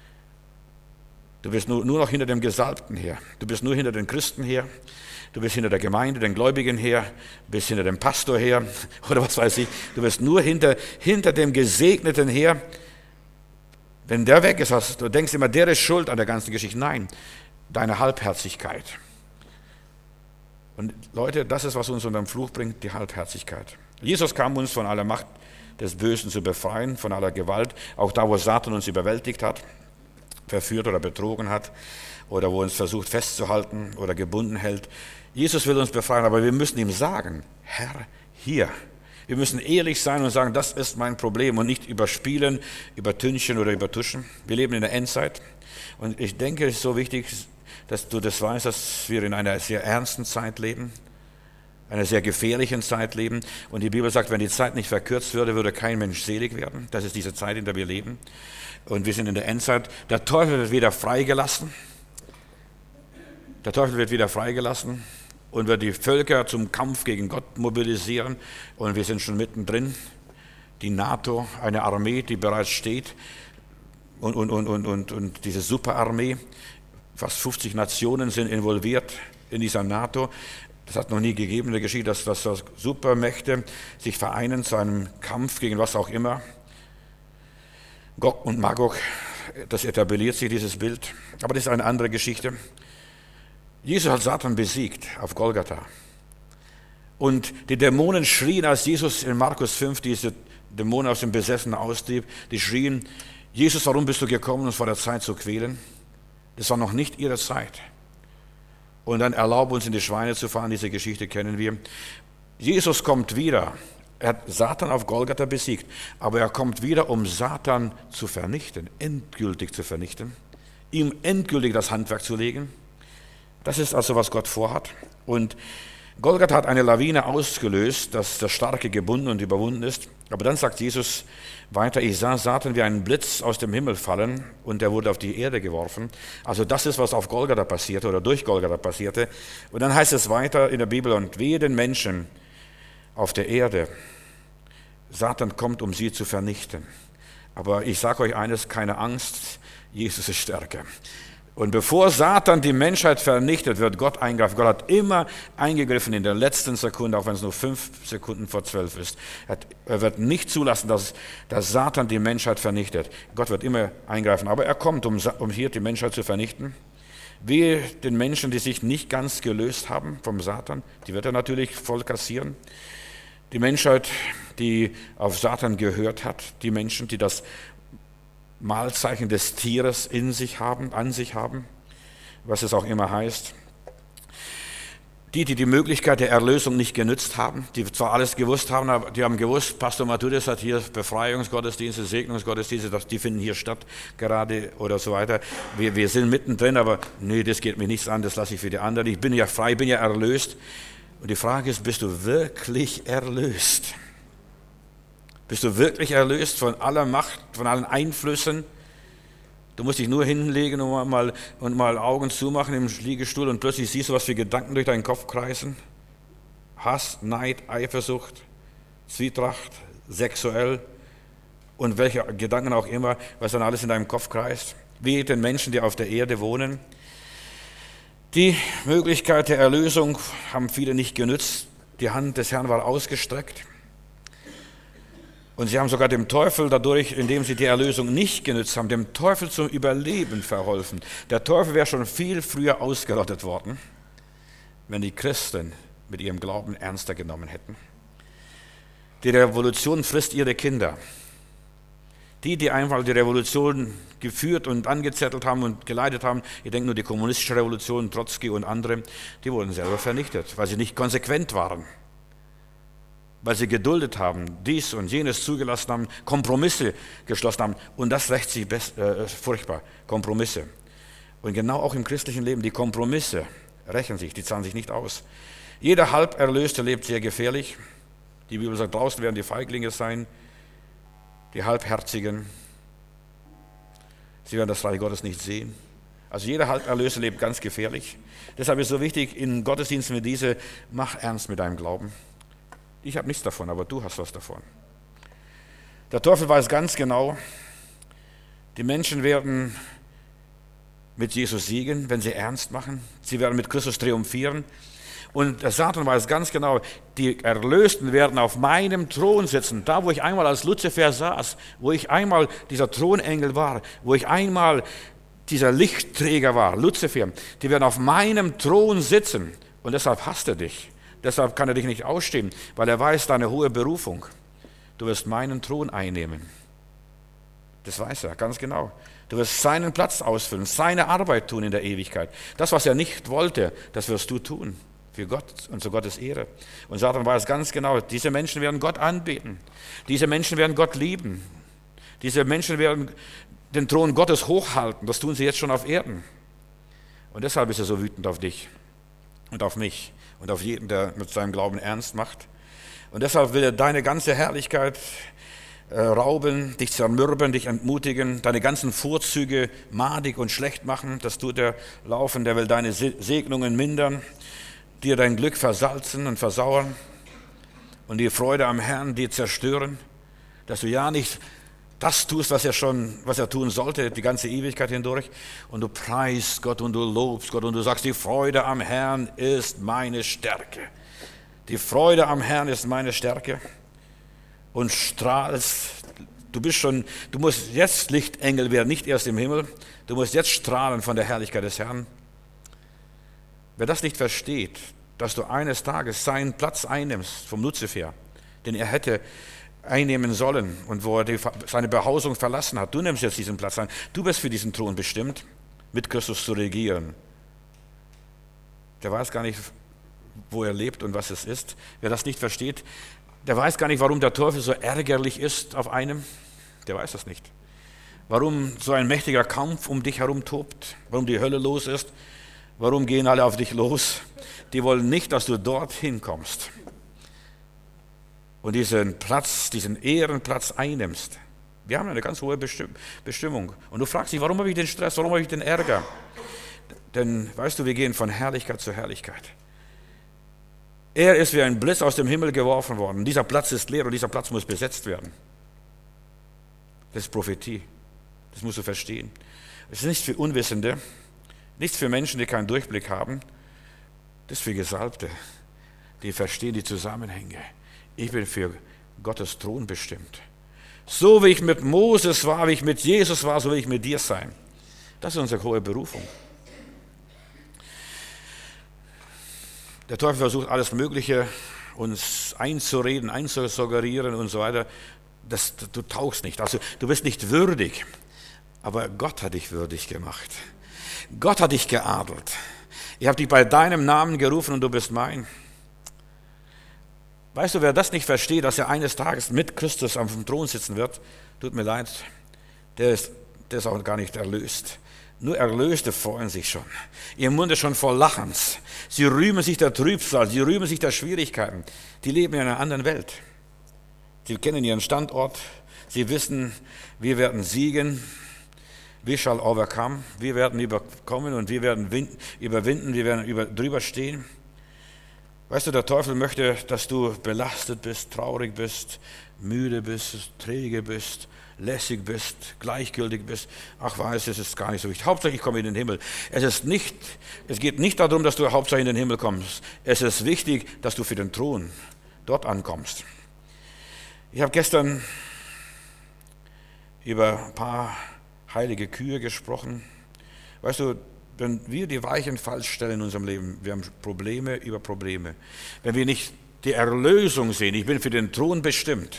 A: Du bist nur, nur noch hinter dem Gesalbten her, du bist nur hinter den Christen her. Du bist hinter der Gemeinde, den Gläubigen her, bist hinter dem Pastor her oder was weiß ich. Du bist nur hinter, hinter dem Gesegneten her. Wenn der weg ist, hast, du denkst immer, der ist schuld an der ganzen Geschichte. Nein, deine Halbherzigkeit. Und Leute, das ist, was uns unter den Fluch bringt, die Halbherzigkeit. Jesus kam uns von aller Macht des Bösen zu befreien, von aller Gewalt, auch da, wo Satan uns überwältigt hat, verführt oder betrogen hat oder wo uns versucht festzuhalten oder gebunden hält. Jesus will uns befreien, aber wir müssen ihm sagen, Herr, hier. Wir müssen ehrlich sein und sagen, das ist mein Problem und nicht überspielen, übertünchen oder übertuschen. Wir leben in der Endzeit und ich denke, es ist so wichtig, dass du das weißt, dass wir in einer sehr ernsten Zeit leben, einer sehr gefährlichen Zeit leben. Und die Bibel sagt, wenn die Zeit nicht verkürzt würde, würde kein Mensch selig werden. Das ist diese Zeit, in der wir leben. Und wir sind in der Endzeit. Der Teufel wird wieder freigelassen. Der Teufel wird wieder freigelassen und wird die Völker zum Kampf gegen Gott mobilisieren. Und wir sind schon mittendrin. Die NATO, eine Armee, die bereits steht. Und, und, und, und, und, und diese Superarmee. Fast fünfzig Nationen sind involviert in dieser NATO. Das hat noch nie gegeben in der Geschichte, dass, dass Supermächte sich vereinen zu einem Kampf gegen was auch immer. Gog und Magog, das etabliert sich, dieses Bild. Aber das ist eine andere Geschichte. Jesus hat Satan besiegt auf Golgatha. Und die Dämonen schrien, als Jesus in Markus fünf diese Dämonen aus dem Besessenen austrieb, die schrien, Jesus, warum bist du gekommen, uns vor der Zeit zu quälen? Das war noch nicht ihre Zeit. Und dann erlaub uns in die Schweine zu fahren, diese Geschichte kennen wir. Jesus kommt wieder Er hat Satan auf Golgatha besiegt, aber er kommt wieder, um Satan zu vernichten, endgültig zu vernichten, ihm endgültig das Handwerk zu legen. Das ist also, was Gott vorhat. Und Golgatha hat eine Lawine ausgelöst, dass der Starke gebunden und überwunden ist. Aber dann sagt Jesus weiter, ich sah Satan wie einen Blitz aus dem Himmel fallen und er wurde auf die Erde geworfen. Also das ist, was auf Golgatha passierte oder durch Golgatha passierte. Und dann heißt es weiter in der Bibel, und wehe den Menschen auf der Erde. Satan kommt, um sie zu vernichten. Aber ich sage euch eines, keine Angst, Jesus ist stärker. Und bevor Satan die Menschheit vernichtet, wird Gott eingreifen. Gott hat immer eingegriffen in der letzten Sekunde, auch wenn es nur fünf Sekunden vor zwölf ist. Er wird nicht zulassen, dass, dass Satan die Menschheit vernichtet. Gott wird immer eingreifen. Aber er kommt, um, um hier die Menschheit zu vernichten. Wehe den Menschen, die sich nicht ganz gelöst haben vom Satan, die wird er natürlich voll kassieren. Die Menschheit, die auf Satan gehört hat, die Menschen, die das Mahlzeichen des Tieres in sich haben, an sich haben, was es auch immer heißt. Die, die die Möglichkeit der Erlösung nicht genützt haben, die zwar alles gewusst haben, aber die haben gewusst, Pastor Matthäus hat hier Befreiungsgottesdienste, Segnungsgottesdienste, die finden hier statt gerade oder so weiter. Wir, wir sind mittendrin, aber nee, das geht mir nichts an, das lasse ich für die anderen. Ich bin ja frei, ich bin ja erlöst. Und die Frage ist, bist du wirklich erlöst? Bist du wirklich erlöst von aller Macht, von allen Einflüssen? Du musst dich nur hinlegen und mal, und mal Augen zumachen im Liegestuhl und plötzlich siehst du, was für Gedanken durch deinen Kopf kreisen. Hass, Neid, Eifersucht, Zwietracht, sexuell und welche Gedanken auch immer, was dann alles in deinem Kopf kreist. Wie den Menschen, die auf der Erde wohnen. Die Möglichkeit der Erlösung haben viele nicht genützt. Die Hand des Herrn war ausgestreckt. Und sie haben sogar dem Teufel dadurch, indem sie die Erlösung nicht genützt haben, dem Teufel zum Überleben verholfen. Der Teufel wäre schon viel früher ausgerottet worden, wenn die Christen mit ihrem Glauben ernster genommen hätten. Die Revolution frisst ihre Kinder. Die, die einfach die Revolution geführt und angezettelt haben und geleitet haben, ich denke nur die kommunistische Revolution, Trotzki und andere, die wurden selber vernichtet, weil sie nicht konsequent waren. Weil sie geduldet haben, dies und jenes zugelassen haben, Kompromisse geschlossen haben. Und das rächt sich best, äh, furchtbar, Kompromisse. Und genau auch im christlichen Leben, die Kompromisse rächen sich, die zahlen sich nicht aus. Jeder Halberlöste lebt sehr gefährlich. Die Bibel sagt, draußen werden die Feiglinge sein, die Halbherzigen. Sie werden das Reich Gottes nicht sehen. Also jeder Halberlöste lebt ganz gefährlich. Deshalb ist es so wichtig, in Gottesdiensten wie diese, mach ernst mit deinem Glauben. Ich habe nichts davon, aber du hast was davon. Der Teufel weiß ganz genau, die Menschen werden mit Jesus siegen, wenn sie ernst machen. Sie werden mit Christus triumphieren. Und der Satan weiß ganz genau, die Erlösten werden auf meinem Thron sitzen. Da, wo ich einmal als Luzifer saß, wo ich einmal dieser Thronengel war, wo ich einmal dieser Lichtträger war, Luzifer, die werden auf meinem Thron sitzen. Und deshalb hasst er dich. Deshalb kann er dich nicht ausstehen, weil er weiß deine hohe Berufung. Du wirst meinen Thron einnehmen. Das weiß er ganz genau. Du wirst seinen Platz ausfüllen, seine Arbeit tun in der Ewigkeit. Das, was er nicht wollte, das wirst du tun. Für Gott und zu Gottes Ehre. Und Satan weiß ganz genau, diese Menschen werden Gott anbeten. Diese Menschen werden Gott lieben. Diese Menschen werden den Thron Gottes hochhalten. Das tun sie jetzt schon auf Erden. Und deshalb ist er so wütend auf dich und auf mich. Und auf jeden, der mit seinem Glauben ernst macht. Und deshalb will er deine ganze Herrlichkeit äh, rauben, dich zermürben, dich entmutigen, deine ganzen Vorzüge madig und schlecht machen. Das tut er laufend. Der will deine Segnungen mindern, dir dein Glück versalzen und versauern und die Freude am Herrn dir zerstören, dass du ja nicht das tust, was er schon, was er tun sollte, die ganze Ewigkeit hindurch. Und du preist Gott und du lobst Gott und du sagst, die Freude am Herrn ist meine Stärke. Die Freude am Herrn ist meine Stärke. Und strahlst, du bist schon, du musst jetzt Lichtengel werden, nicht erst im Himmel. Du musst jetzt strahlen von der Herrlichkeit des Herrn. Wer das nicht versteht, dass du eines Tages seinen Platz einnimmst vom Luzifer, den er hätte einnehmen sollen und wo er die, seine Behausung verlassen hat. Du nimmst jetzt diesen Platz ein. Du bist für diesen Thron bestimmt, mit Christus zu regieren. Der weiß gar nicht, wo er lebt und was es ist. Wer das nicht versteht, Der weiß gar nicht, warum der Teufel so ärgerlich ist auf einem. Der weiß das nicht. Warum so ein mächtiger Kampf um dich herum tobt, warum die Hölle los ist, warum gehen alle auf dich los. Die wollen nicht, dass du dorthin kommst und diesen Platz, diesen Ehrenplatz einnimmst. Wir haben eine ganz hohe Bestimmung. Und du fragst dich, warum habe ich den Stress, warum habe ich den Ärger? Denn, weißt du, wir gehen von Herrlichkeit zu Herrlichkeit. Er ist wie ein Blitz aus dem Himmel geworfen worden. Dieser Platz ist leer und dieser Platz muss besetzt werden. Das ist Prophetie. Das musst du verstehen. Es ist nichts für Unwissende, nichts für Menschen, die keinen Durchblick haben. Das ist für Gesalbte, die verstehen die Zusammenhänge. Ich bin für Gottes Thron bestimmt. So wie ich mit Moses war, wie ich mit Jesus war, so will ich mit dir sein. Das ist unsere hohe Berufung. Der Teufel versucht alles Mögliche, uns einzureden, einzusuggerieren und so weiter. Das, du tauchst nicht, also du bist nicht würdig. Aber Gott hat dich würdig gemacht. Gott hat dich geadelt. Ich habe dich bei deinem Namen gerufen und du bist mein. Weißt du, wer das nicht versteht, dass er eines Tages mit Christus auf dem Thron sitzen wird, tut mir leid, der ist, der ist auch gar nicht erlöst. Nur Erlöste freuen sich schon. Ihr Mund ist schon voll Lachens. Sie rühmen sich der Trübsal, sie rühmen sich der Schwierigkeiten. Die leben in einer anderen Welt. Sie kennen ihren Standort. Sie wissen, wir werden siegen. We shall overcome. Wir werden überkommen und wir werden winden, überwinden. Wir werden über, drüber stehen. Weißt du, der Teufel möchte, dass du belastet bist, traurig bist, müde bist, träge bist, lässig bist, gleichgültig bist. Ach weiß, es ist gar nicht so wichtig. Hauptsache ich komme in den Himmel. Es ist nicht, es geht nicht darum, dass du hauptsächlich in den Himmel kommst. Es ist wichtig, dass du für den Thron dort ankommst. Ich habe gestern über ein paar heilige Kühe gesprochen. Weißt du, wenn wir die Weichen falsch stellen in unserem Leben, wir haben Probleme über Probleme. Wenn wir nicht die Erlösung sehen, ich bin für den Thron bestimmt,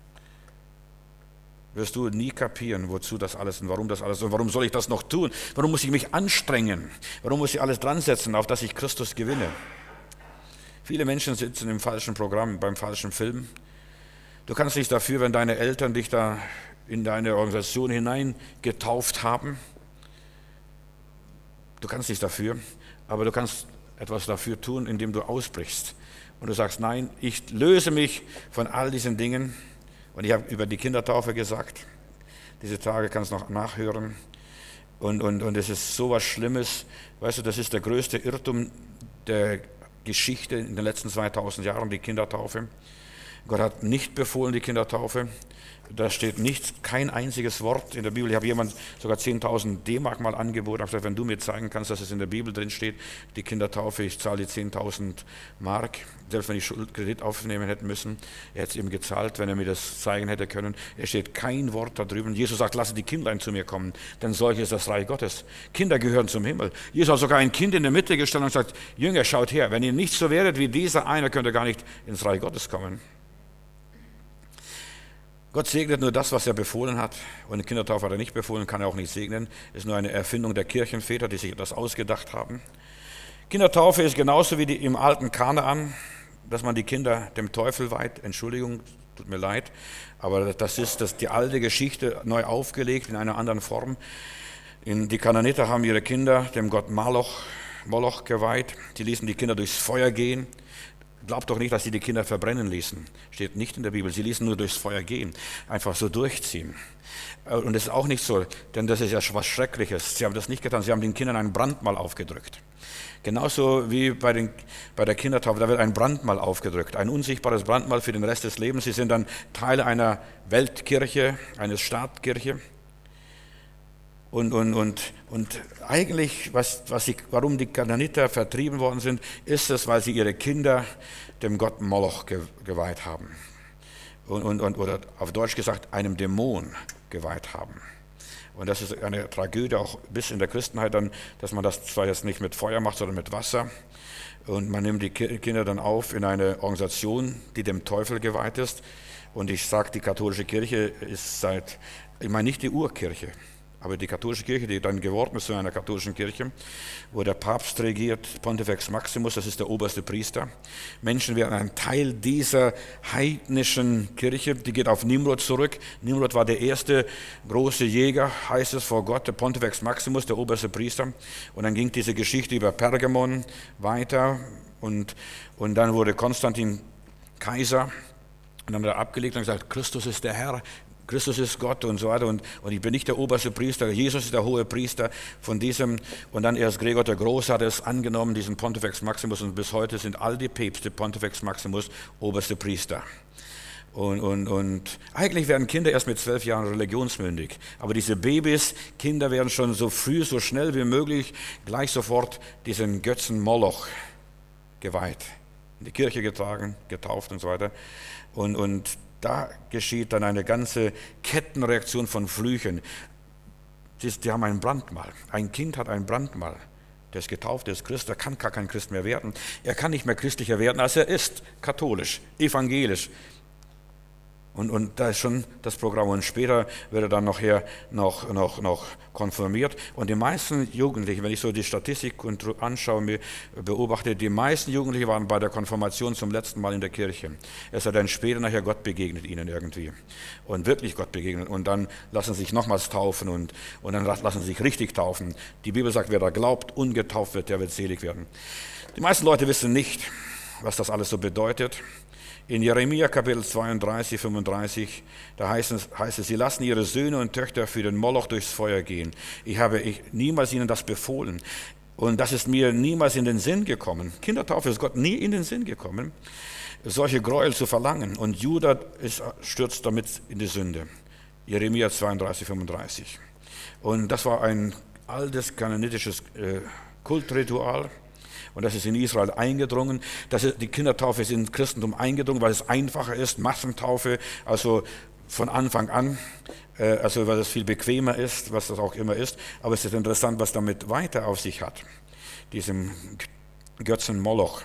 A: wirst du nie kapieren, wozu das alles und warum das alles und warum soll ich das noch tun? Warum muss ich mich anstrengen? Warum muss ich alles dran setzen, auf dass ich Christus gewinne? Viele Menschen sitzen im falschen Programm, beim falschen Film. Du kannst nichts dafür, wenn deine Eltern dich da in deine Organisation hineingetauft haben. Du kannst nichts dafür, aber du kannst etwas dafür tun, indem du ausbrichst. Und du sagst, nein, ich löse mich von all diesen Dingen. Und ich habe über die Kindertaufe gesagt, diese Tage kannst du noch nachhören. Und, und, und es ist so was Schlimmes. Weißt du, das ist der größte Irrtum der Geschichte in den letzten zweitausend Jahren, die Kindertaufe. Gott hat nicht befohlen, die Kindertaufe. Da steht nicht, kein einziges Wort in der Bibel. Ich habe jemand sogar zehntausend D-Mark mal angeboten. Ich habe gesagt, wenn du mir zeigen kannst, dass es in der Bibel drin steht, die Kindertaufe, ich zahle die zehntausend Mark. Selbst wenn ich Kredit aufnehmen hätte müssen, er hätte es ihm gezahlt, wenn er mir das zeigen hätte können. Es steht kein Wort da drüben. Jesus sagt, lasse die Kindlein zu mir kommen, denn solches ist das Reich Gottes. Kinder gehören zum Himmel. Jesus hat sogar ein Kind in der Mitte gestellt und gesagt, Jünger, schaut her, wenn ihr nicht so werdet wie dieser einer, könnt ihr gar nicht ins Reich Gottes kommen. Gott segnet nur das, was er befohlen hat. Und eine Kindertaufe hat er nicht befohlen, kann er auch nicht segnen. Ist nur eine Erfindung der Kirchenväter, die sich das ausgedacht haben. Kindertaufe ist genauso wie die im alten Kanaan, dass man die Kinder dem Teufel weiht. Entschuldigung, tut mir leid, aber das ist das, die alte Geschichte neu aufgelegt in einer anderen Form. In, die Kanaaniter haben ihre Kinder dem Gott Moloch, Moloch geweiht. Die ließen die Kinder durchs Feuer gehen. Glaubt doch nicht, dass sie die Kinder verbrennen ließen. Steht nicht in der Bibel. Sie ließen nur durchs Feuer gehen. Einfach so durchziehen. Und das ist auch nicht so, denn das ist ja was Schreckliches. Sie haben das nicht getan. Sie haben den Kindern ein Brandmal aufgedrückt. Genauso wie bei, den, bei der Kindertaufe. Da wird ein Brandmal aufgedrückt. Ein unsichtbares Brandmal für den Rest des Lebens. Sie sind dann Teil einer Weltkirche, einer Staatkirche. Und, und, und, und eigentlich, was, was sie, warum die Kanaaniter vertrieben worden sind, ist es, weil sie ihre Kinder dem Gott Moloch geweiht haben. Und, und, und, oder auf Deutsch gesagt, einem Dämon geweiht haben. Und das ist eine Tragödie, auch bis in der Christenheit dann, dass man das zwar jetzt nicht mit Feuer macht, sondern mit Wasser. Und man nimmt die Kinder dann auf in eine Organisation, die dem Teufel geweiht ist. Und ich sage, die katholische Kirche ist seit, ich meine nicht die Urkirche, Aber die katholische Kirche, die dann geworden ist zu einer katholischen Kirche, wo der Papst regiert, Pontifex Maximus, das ist der oberste Priester. Menschen werden ein Teil dieser heidnischen Kirche, die geht auf Nimrod zurück. Nimrod war der erste große Jäger, heißt es vor Gott, der Pontifex Maximus, der oberste Priester. Und dann ging diese Geschichte über Pergamon weiter und, und dann wurde Konstantin Kaiser. Und dann hat er abgelegt und gesagt, Christus ist der Herr. Christus ist Gott und so weiter und, und ich bin nicht der oberste Priester, Jesus ist der hohe Priester von diesem und dann erst Gregor der Große hat es angenommen, diesen Pontifex Maximus und bis heute sind all die Päpste Pontifex Maximus oberste Priester. Und, und, und eigentlich werden Kinder erst mit zwölf Jahren religionsmündig, aber diese Babys, Kinder werden schon so früh, so schnell wie möglich gleich sofort diesen Götzen Moloch geweiht, in die Kirche getragen, getauft und so weiter und, und da geschieht dann eine ganze Kettenreaktion von Flüchen. Die haben ein Brandmal. Ein Kind hat ein Brandmal. Der ist getauft, der ist Christ, der kann gar kein Christ mehr werden. Er kann nicht mehr christlicher werden, als er ist. Katholisch, evangelisch. Und, und da ist schon das Programm. Und später wird er dann nachher noch, noch, noch konfirmiert. Und die meisten Jugendlichen, wenn ich so die Statistik anschaue, mir beobachte, die meisten Jugendlichen waren bei der Konfirmation zum letzten Mal in der Kirche. Es sei denn später nachher Gott begegnet ihnen irgendwie. Und wirklich Gott begegnet. Und dann lassen sie sich nochmals taufen und, und dann lassen sie sich richtig taufen. Die Bibel sagt, wer da glaubt, ungetauft wird, der wird selig werden. Die meisten Leute wissen nicht, was das alles so bedeutet. In Jeremia Kapitel zweiunddreißig, fünfunddreißig, da heißt es, heißt es, sie lassen ihre Söhne und Töchter für den Moloch durchs Feuer gehen. Ich habe ich, niemals ihnen das befohlen. Und das ist mir niemals in den Sinn gekommen. Kindertaufe ist Gott nie in den Sinn gekommen, solche Gräuel zu verlangen. Und Juda ist, stürzt damit in die Sünde. Jeremia zweiunddreißig, fünfunddreißig. Und das war ein altes kanonitisches äh, Kultritual. Und das ist in Israel eingedrungen. Das ist, die Kindertaufe ist ins Christentum eingedrungen, weil es einfacher ist, Massentaufe, also von Anfang an, äh, also weil es viel bequemer ist, was das auch immer ist. Aber es ist interessant, was damit weiter auf sich hat, diesem Götzen Moloch.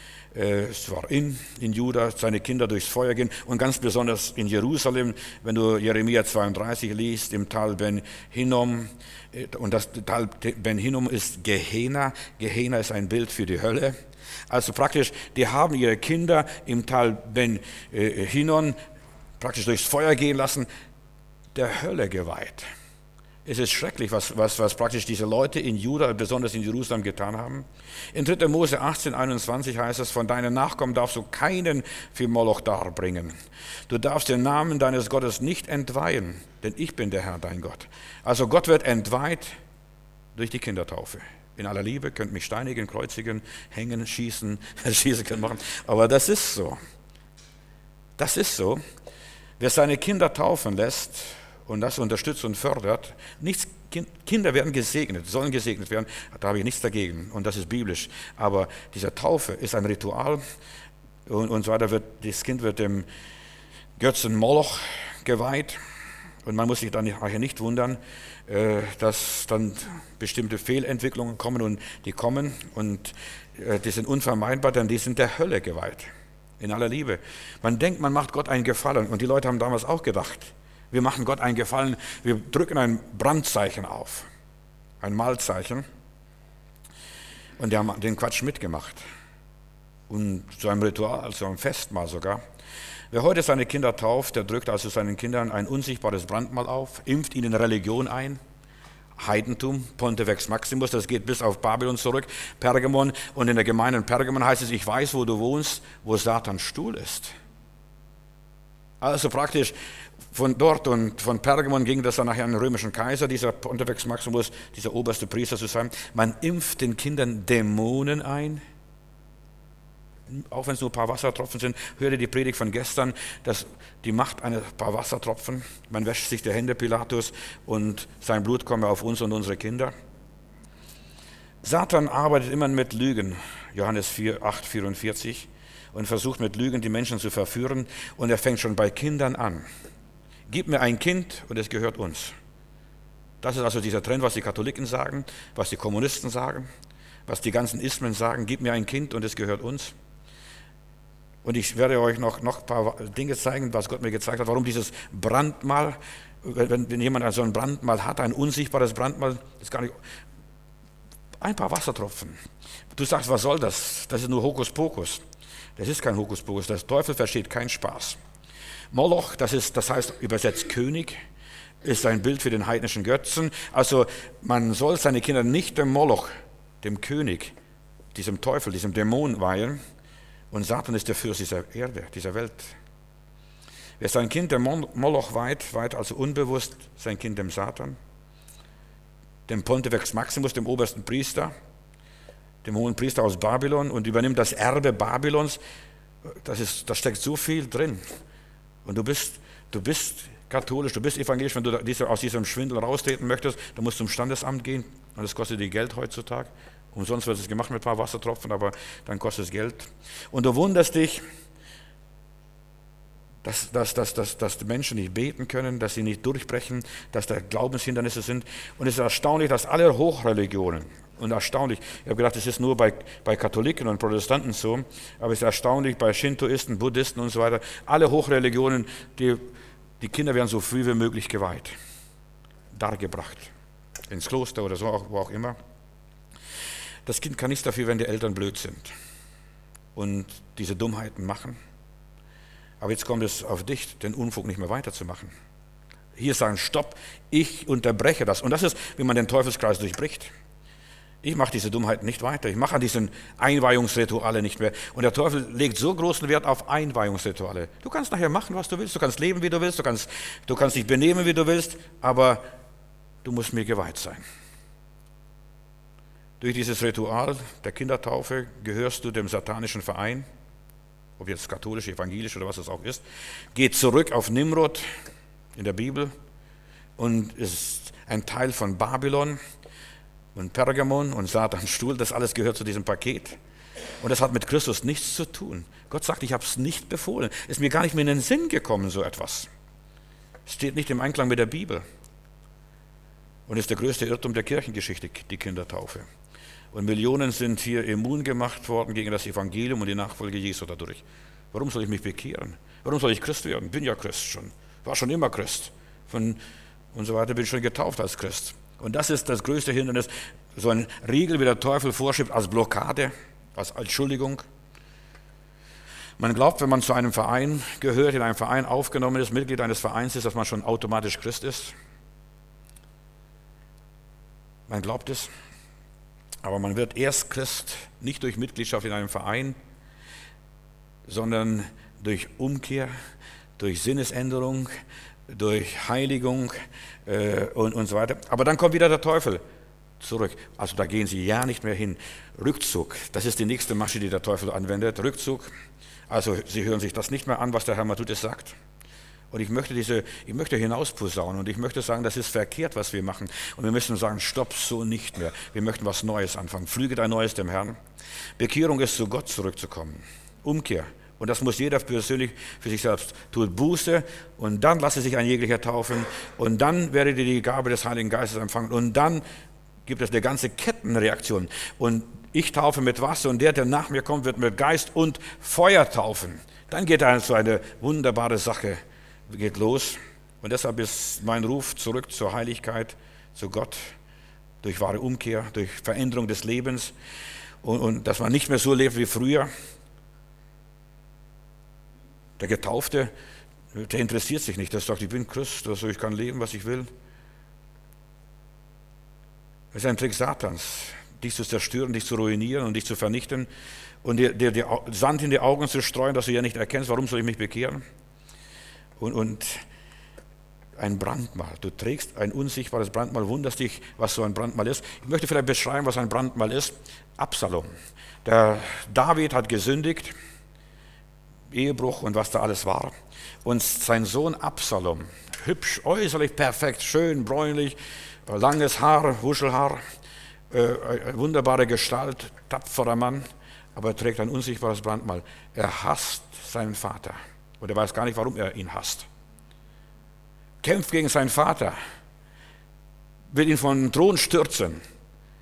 A: Es war in, in Juda, seine Kinder durchs Feuer gehen und ganz besonders in Jerusalem, wenn du Jeremia zweiunddreißig liest, im Tal Ben Hinnom, und das Tal Ben Hinnom ist Gehenna, Gehenna ist ein Bild für die Hölle. Also praktisch, die haben ihre Kinder im Tal Ben Hinnom praktisch durchs Feuer gehen lassen, der Hölle geweiht. Es ist schrecklich, was, was, was praktisch diese Leute in Juda, besonders in Jerusalem, getan haben. In dritter Mose achtzehn, einundzwanzig heißt es, von deinen Nachkommen darfst du keinen für Moloch darbringen. Du darfst den Namen deines Gottes nicht entweihen, denn ich bin der Herr, dein Gott. Also Gott wird entweiht durch die Kindertaufe. In aller Liebe, könnt mich steinigen, kreuzigen, hängen, schießen, schießen können machen. Aber das ist so. Das ist so. Wer seine Kinder taufen lässt, und das unterstützt und fördert. Nichts, Kinder werden gesegnet, sollen gesegnet werden, da habe ich nichts dagegen und das ist biblisch. Aber diese Taufe ist ein Ritual und, und so weiter. Wird, das Kind wird dem Götzen Moloch geweiht und man muss sich dann nachher nicht wundern, dass dann bestimmte Fehlentwicklungen kommen und die kommen und die sind unvermeidbar, denn die sind der Hölle geweiht. In aller Liebe. Man denkt, man macht Gott einen Gefallen und die Leute haben damals auch gedacht, wir machen Gott einen Gefallen, wir drücken ein Brandzeichen auf, ein Malzeichen. Und die haben den Quatsch mitgemacht. Und so ein Ritual, so ein Festmahl sogar. Wer heute seine Kinder tauft, der drückt also seinen Kindern ein unsichtbares Brandmal auf, impft ihnen Religion ein, Heidentum, Pontifex Maximus, das geht bis auf Babylon zurück, Pergamon. Und in der Gemeinde Pergamon heißt es, ich weiß, wo du wohnst, wo Satans Stuhl ist. Also praktisch von dort und von Pergamon ging das dann nachher an den römischen Kaiser, dieser Pontifex Maximus, dieser oberste Priester zu sein. Man impft den Kindern Dämonen ein, auch wenn es nur ein paar Wassertropfen sind. Hör dir die Predigt von gestern, dass die Macht eines paar Wassertropfen, man wäscht sich die Hände, Pilatus, und sein Blut komme auf uns und unsere Kinder. Satan arbeitet immer mit Lügen, Johannes acht, vierundvierzig, und versucht mit Lügen die Menschen zu verführen, und er fängt schon bei Kindern an. Gib mir ein Kind und es gehört uns. Das ist also dieser Trend, was die Katholiken sagen, was die Kommunisten sagen, was die ganzen Ismen sagen. Gib mir ein Kind und es gehört uns. Und ich werde euch noch, noch ein paar Dinge zeigen, was Gott mir gezeigt hat, warum dieses Brandmal wenn, wenn jemand so ein Brandmal hat, ein unsichtbares Brandmal, das ist gar nicht, ein paar Wassertropfen. Du sagst, was soll das? Das ist nur Hokuspokus. Das ist kein Hokuspokus. Der Teufel versteht keinen Spaß. Moloch, das ist, das heißt übersetzt König, ist ein Bild für den heidnischen Götzen. Also man soll seine Kinder nicht dem Moloch, dem König, diesem Teufel, diesem Dämon weihen. Und Satan ist der Fürst dieser Erde, dieser Welt. Wer sein Kind dem Moloch weiht, weiht also unbewusst sein Kind dem Satan, dem Pontifex Maximus, dem obersten Priester, dem hohen Priester aus Babylon, und übernimmt das Erbe Babylons. Das ist, da steckt so viel drin. Und du bist, du bist katholisch, du bist evangelisch, wenn du diese, aus diesem Schwindel raustreten möchtest, dann musst du zum Standesamt gehen, und das kostet dir Geld heutzutage. Umsonst wird es gemacht mit ein paar Wassertropfen, aber dann kostet es Geld. Und du wunderst dich, dass, dass, dass, dass, dass die Menschen nicht beten können, dass sie nicht durchbrechen, dass da Glaubenshindernisse sind. Und es ist erstaunlich, dass alle Hochreligionen, und erstaunlich, ich habe gedacht, das ist nur bei, bei Katholiken und Protestanten so, aber es ist erstaunlich bei Shintoisten, Buddhisten und so weiter, alle Hochreligionen, die, die Kinder werden so früh wie möglich geweiht, dargebracht, ins Kloster oder so, wo auch immer. Das Kind kann nichts dafür, wenn die Eltern blöd sind und diese Dummheiten machen. Aber jetzt kommt es auf dich, den Unfug nicht mehr weiterzumachen. Hier sagen, stopp, ich unterbreche das. Und das ist, wie man den Teufelskreis durchbricht. Ich mache diese Dummheiten nicht weiter. Ich mache an diesen Einweihungsrituale nicht mehr. Und der Teufel legt so großen Wert auf Einweihungsrituale. Du kannst nachher machen, was du willst. Du kannst leben, wie du willst. Du kannst, du kannst dich benehmen, wie du willst. Aber du musst mir geweiht sein. Durch dieses Ritual der Kindertaufe gehörst du dem satanischen Verein, ob jetzt katholisch, evangelisch oder was es auch ist, geht zurück auf Nimrod in der Bibel und ist ein Teil von Babylon und Pergamon und Satans Stuhl. Das alles gehört zu diesem Paket. Und das hat mit Christus nichts zu tun. Gott sagt, ich habe es nicht befohlen. Ist mir gar nicht mehr in den Sinn gekommen, so etwas. Es steht nicht im Einklang mit der Bibel. Und ist der größte Irrtum der Kirchengeschichte, die Kindertaufe. Und Millionen sind hier immun gemacht worden gegen das Evangelium und die Nachfolge Jesu dadurch. Warum soll ich mich bekehren? Warum soll ich Christ werden? Bin ja Christ schon. War schon immer Christ. Von, und so weiter bin schon getauft als Christ. Und das ist das größte Hindernis. So ein Riegel, wie der Teufel vorschiebt, als Blockade, als Entschuldigung. Man glaubt, wenn man zu einem Verein gehört, in einem Verein aufgenommen ist, Mitglied eines Vereins ist, dass man schon automatisch Christ ist. Man glaubt es. Aber man wird erst Christ nicht durch Mitgliedschaft in einem Verein, sondern durch Umkehr, durch Sinnesänderung, durch Heiligung äh, und, und so weiter. Aber dann kommt wieder der Teufel zurück. Also da gehen sie ja nicht mehr hin. Rückzug, das ist die nächste Masche, die der Teufel anwendet. Rückzug, also sie hören sich das nicht mehr an, was der Herr Matthäus sagt. Und ich möchte diese, ich möchte hinausposaunen und ich möchte sagen, das ist verkehrt, was wir machen. Und wir müssen sagen, stopp, so nicht mehr. Wir möchten was Neues anfangen. Flüget ein Neues dem Herrn. Bekehrung ist, zu Gott zurückzukommen. Umkehr. Und das muss jeder persönlich für sich selbst. Tut Buße und dann lasse sich ein jeglicher taufen und dann werdet ihr die Gabe des Heiligen Geistes empfangen und dann gibt es eine ganze Kettenreaktion. Und ich taufe mit Wasser und der, der nach mir kommt, wird mit Geist und Feuer taufen. Dann geht also eine wunderbare Sache geht los. Und deshalb ist mein Ruf zurück zur Heiligkeit, zu Gott, durch wahre Umkehr, durch Veränderung des Lebens und, und dass man nicht mehr so lebt wie früher. Der Getaufte, der interessiert sich nicht, der sagt, ich bin Christ, also ich kann leben, was ich will. Das ist ein Trick Satans, dich zu zerstören, dich zu ruinieren und dich zu vernichten und dir, dir, dir Sand in die Augen zu streuen, dass du ja nicht erkennst, warum soll ich mich bekehren. Und, und ein Brandmal. Du trägst ein unsichtbares Brandmal, wunderst dich, was so ein Brandmal ist. Ich möchte vielleicht beschreiben, was ein Brandmal ist. Absalom. Der David hat gesündigt, Ehebruch und was da alles war. Und sein Sohn Absalom, hübsch, äußerlich perfekt, schön, bräunlich, langes Haar, Wuschelhaar, äh, wunderbare Gestalt, tapferer Mann, aber er trägt ein unsichtbares Brandmal. Er hasst seinen Vater. Und er weiß gar nicht, warum er ihn hasst. Kämpft gegen seinen Vater, will ihn vom Thron stürzen.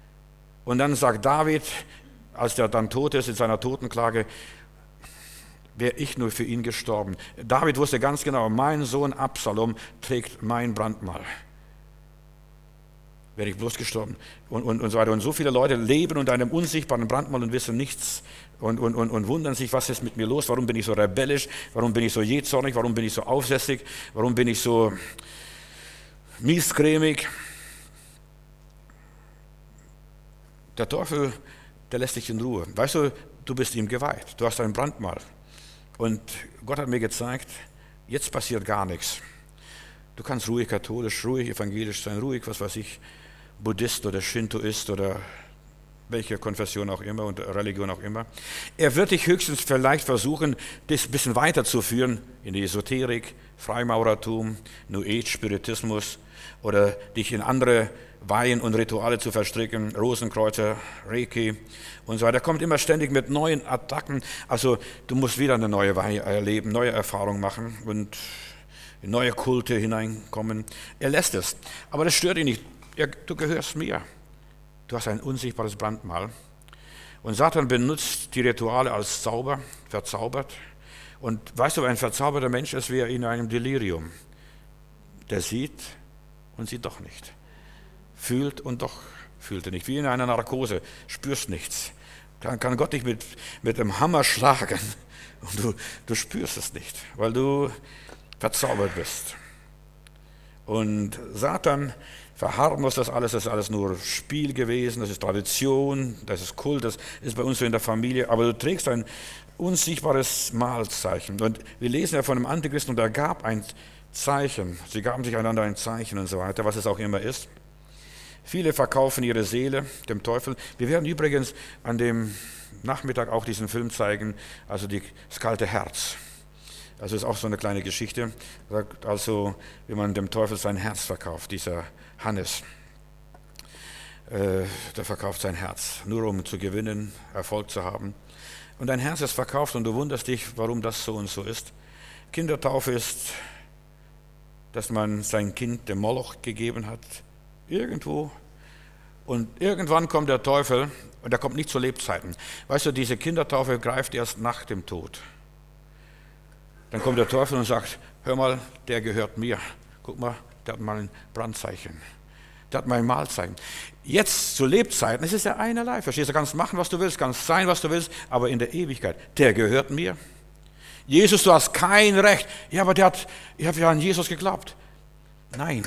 A: Und dann sagt David, als er dann tot ist in seiner Totenklage, wäre ich nur für ihn gestorben. David wusste ganz genau, mein Sohn Absalom trägt mein Brandmal. Wäre ich bloß gestorben. Und, und, und so weiter. Und so viele Leute leben unter einem unsichtbaren Brandmal und wissen nichts und, und, und, und wundern sich, was ist mit mir los, warum bin ich so rebellisch, warum bin ich so jähzornig, warum bin ich so aufsässig, warum bin ich so miesgrämig. Der Teufel, der lässt dich in Ruhe. Weißt du, du bist ihm geweiht, du hast ein Brandmal. Und Gott hat mir gezeigt, jetzt passiert gar nichts. Du kannst ruhig katholisch, ruhig evangelisch sein, ruhig, was weiß ich, Buddhist oder Shintoist oder welche Konfession auch immer und Religion auch immer. Er wird dich höchstens vielleicht versuchen, das ein bisschen weiterzuführen in die Esoterik, Freimaurertum, New Age, Spiritismus oder dich in andere Weihen und Rituale zu verstricken, Rosenkreuzer, Reiki und so weiter. Er kommt immer ständig mit neuen Attacken. Also du musst wieder eine neue Weihe erleben, neue Erfahrungen machen und in neue Kulte hineinkommen. Er lässt es. Aber das stört ihn nicht. Er, du gehörst mir. Du hast ein unsichtbares Brandmal. Und Satan benutzt die Rituale als Zauber, verzaubert. Und weißt du, ein verzauberter Mensch ist wie in einem Delirium. Der sieht und sieht doch nicht. Fühlt und doch fühlt er nicht. Wie in einer Narkose. Spürst nichts. Dann kann Gott dich mit, mit einem Hammer schlagen. Und du, du spürst es nicht, weil du verzaubert bist. Und Satan verharmlost das alles, das ist alles nur Spiel gewesen, das ist Tradition, das ist Kult, das ist bei uns so in der Familie, aber du trägst ein unsichtbares Malzeichen. Und wir lesen ja von dem Antichristen, und er gab ein Zeichen, sie gaben sich einander ein Zeichen und so weiter, was es auch immer ist. Viele verkaufen ihre Seele dem Teufel. Wir werden übrigens an dem Nachmittag auch diesen Film zeigen, also die, das kalte Herz. Also ist auch so eine kleine Geschichte, also wie man dem Teufel sein Herz verkauft, dieser Hannes, äh, der verkauft sein Herz, nur um zu gewinnen, Erfolg zu haben. Und dein Herz ist verkauft und du wunderst dich, warum das so und so ist. Kindertaufe ist, dass man sein Kind dem Moloch gegeben hat, irgendwo. Und irgendwann kommt der Teufel, und er kommt nicht zu Lebzeiten. Weißt du, diese Kindertaufe greift erst nach dem Tod. Dann kommt der Teufel und sagt, hör mal, der gehört mir. Guck mal, der hat mal ein Brandzeichen. Der hat mal ein Mahlzeichen. Jetzt zu Lebzeiten, es ist ja einerlei. Verstehst du, du kannst machen, was du willst, kannst sein, was du willst, aber in der Ewigkeit, der gehört mir. Jesus, du hast kein Recht. Ja, aber der hat, ich habe ja an Jesus geglaubt. Nein,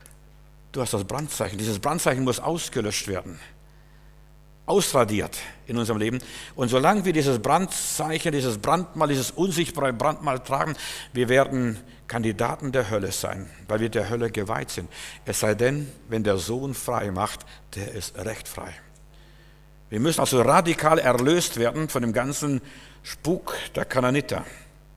A: du hast das Brandzeichen. Dieses Brandzeichen muss ausgelöscht werden. Ausradiert in unserem Leben. Und solange wir dieses Brandzeichen, dieses Brandmal, dieses unsichtbare Brandmal tragen, wir werden Kandidaten der Hölle sein, weil wir der Hölle geweiht sind. Es sei denn, wenn der Sohn frei macht, der ist recht frei. Wir müssen also radikal erlöst werden von dem ganzen Spuk der Kanaaniter.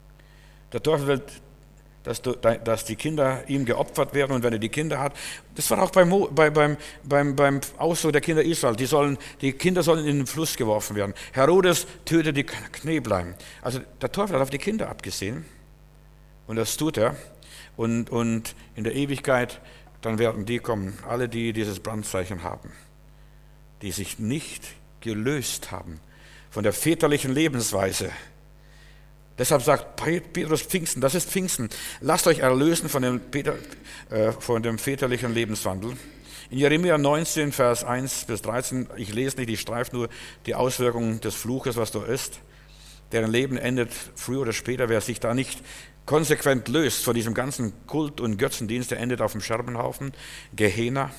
A: Der Teufel will, dass, du, dass die Kinder ihm geopfert werden, und wenn er die Kinder hat, das war auch beim, beim, beim, beim, beim Auszug der Kinder Israel, die, sollen, die Kinder sollen in den Fluss geworfen werden. Herodes tötet die Kneblein. Also der Teufel hat auf die Kinder abgesehen, und das tut er. Und, und in der Ewigkeit, dann werden die kommen, alle, die dieses Brandzeichen haben, die sich nicht gelöst haben von der väterlichen Lebensweise. Deshalb sagt Petrus Pfingsten, das ist Pfingsten, lasst euch erlösen von dem, Peter, äh, von dem väterlichen Lebenswandel. In Jeremia neunzehn, Vers eins bis dreizehn, ich lese nicht, ich streife nur die Auswirkungen des Fluches, was da ist. Deren Leben endet früher oder später, wer sich da nicht konsequent löst von diesem ganzen Kult und Götzendienst, der endet auf dem Scherbenhaufen, Gehenna.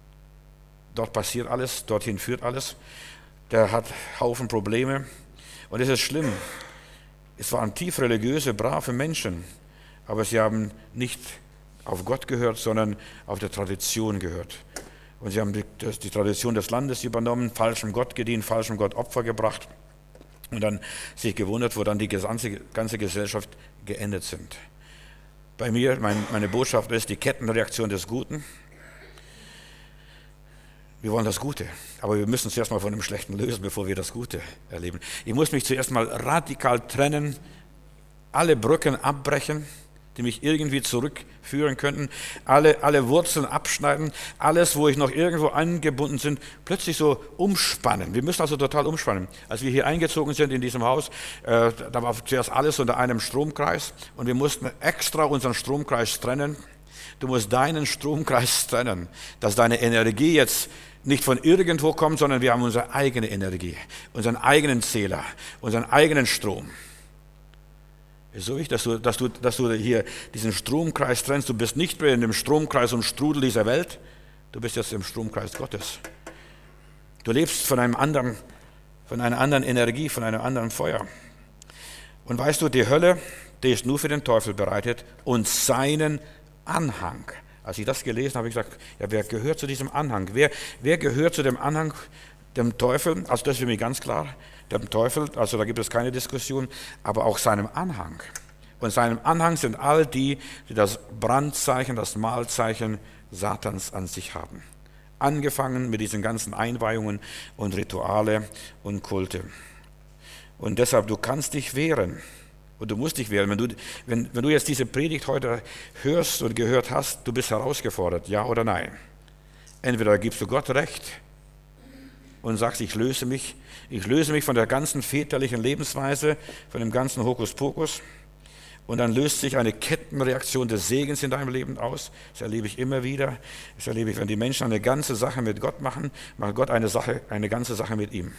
A: Dort passiert alles, dorthin führt alles. Der hat Haufen Probleme, und es ist schlimm. Es waren tief religiöse, brave Menschen, aber sie haben nicht auf Gott gehört, sondern auf die Tradition gehört. Und sie haben die, die Tradition des Landes übernommen, falschem Gott gedient, falschem Gott Opfer gebracht und dann sich gewundert, wo dann die ganze, ganze Gesellschaft geendet sind. Bei mir, mein, meine Botschaft ist die Kettenreaktion des Guten. Wir wollen das Gute, aber wir müssen uns zuerst mal von dem Schlechten lösen, bevor wir das Gute erleben. Ich muss mich zuerst mal radikal trennen, alle Brücken abbrechen, die mich irgendwie zurückführen könnten. Alle, alle Wurzeln abschneiden, alles, wo ich noch irgendwo angebunden bin, plötzlich so umspannen. Wir müssen also total umspannen. Als wir hier eingezogen sind in diesem Haus, äh, da war zuerst alles unter einem Stromkreis und wir mussten extra unseren Stromkreis trennen. Du musst deinen Stromkreis trennen, dass deine Energie jetzt nicht von irgendwo kommt, sondern wir haben unsere eigene Energie, unseren eigenen Zähler, unseren eigenen Strom. Ist so wichtig, dass du, dass, du, dass du hier diesen Stromkreis trennst. Du bist nicht mehr in dem Stromkreis und Strudel dieser Welt, du bist jetzt im Stromkreis Gottes. Du lebst von einem anderen, von einer anderen Energie, von einem anderen Feuer. Und weißt du, die Hölle, die ist nur für den Teufel bereitet und seinen Anhang. Als ich das gelesen habe, habe ich gesagt, ja, wer gehört zu diesem Anhang? Wer, wer gehört zu dem Anhang, dem Teufel? Also das ist für mich ganz klar, dem Teufel, also da gibt es keine Diskussion, aber auch seinem Anhang. Und seinem Anhang sind all die, die das Brandzeichen, das Mahlzeichen Satans an sich haben. Angefangen mit diesen ganzen Einweihungen und Rituale und Kulte. Und deshalb, du kannst dich wehren. Und du musst dich wehren. Wenn du, wenn, wenn du jetzt diese Predigt heute hörst und gehört hast, du bist herausgefordert, ja oder nein. Entweder gibst du Gott recht und sagst, ich löse mich, ich löse mich von der ganzen väterlichen Lebensweise, von dem ganzen Hokuspokus. Und dann löst sich eine Kettenreaktion des Segens in deinem Leben aus. Das erlebe ich immer wieder. Das erlebe ich, wenn die Menschen eine ganze Sache mit Gott machen, macht Gott eine Sache, eine ganze Sache mit ihm.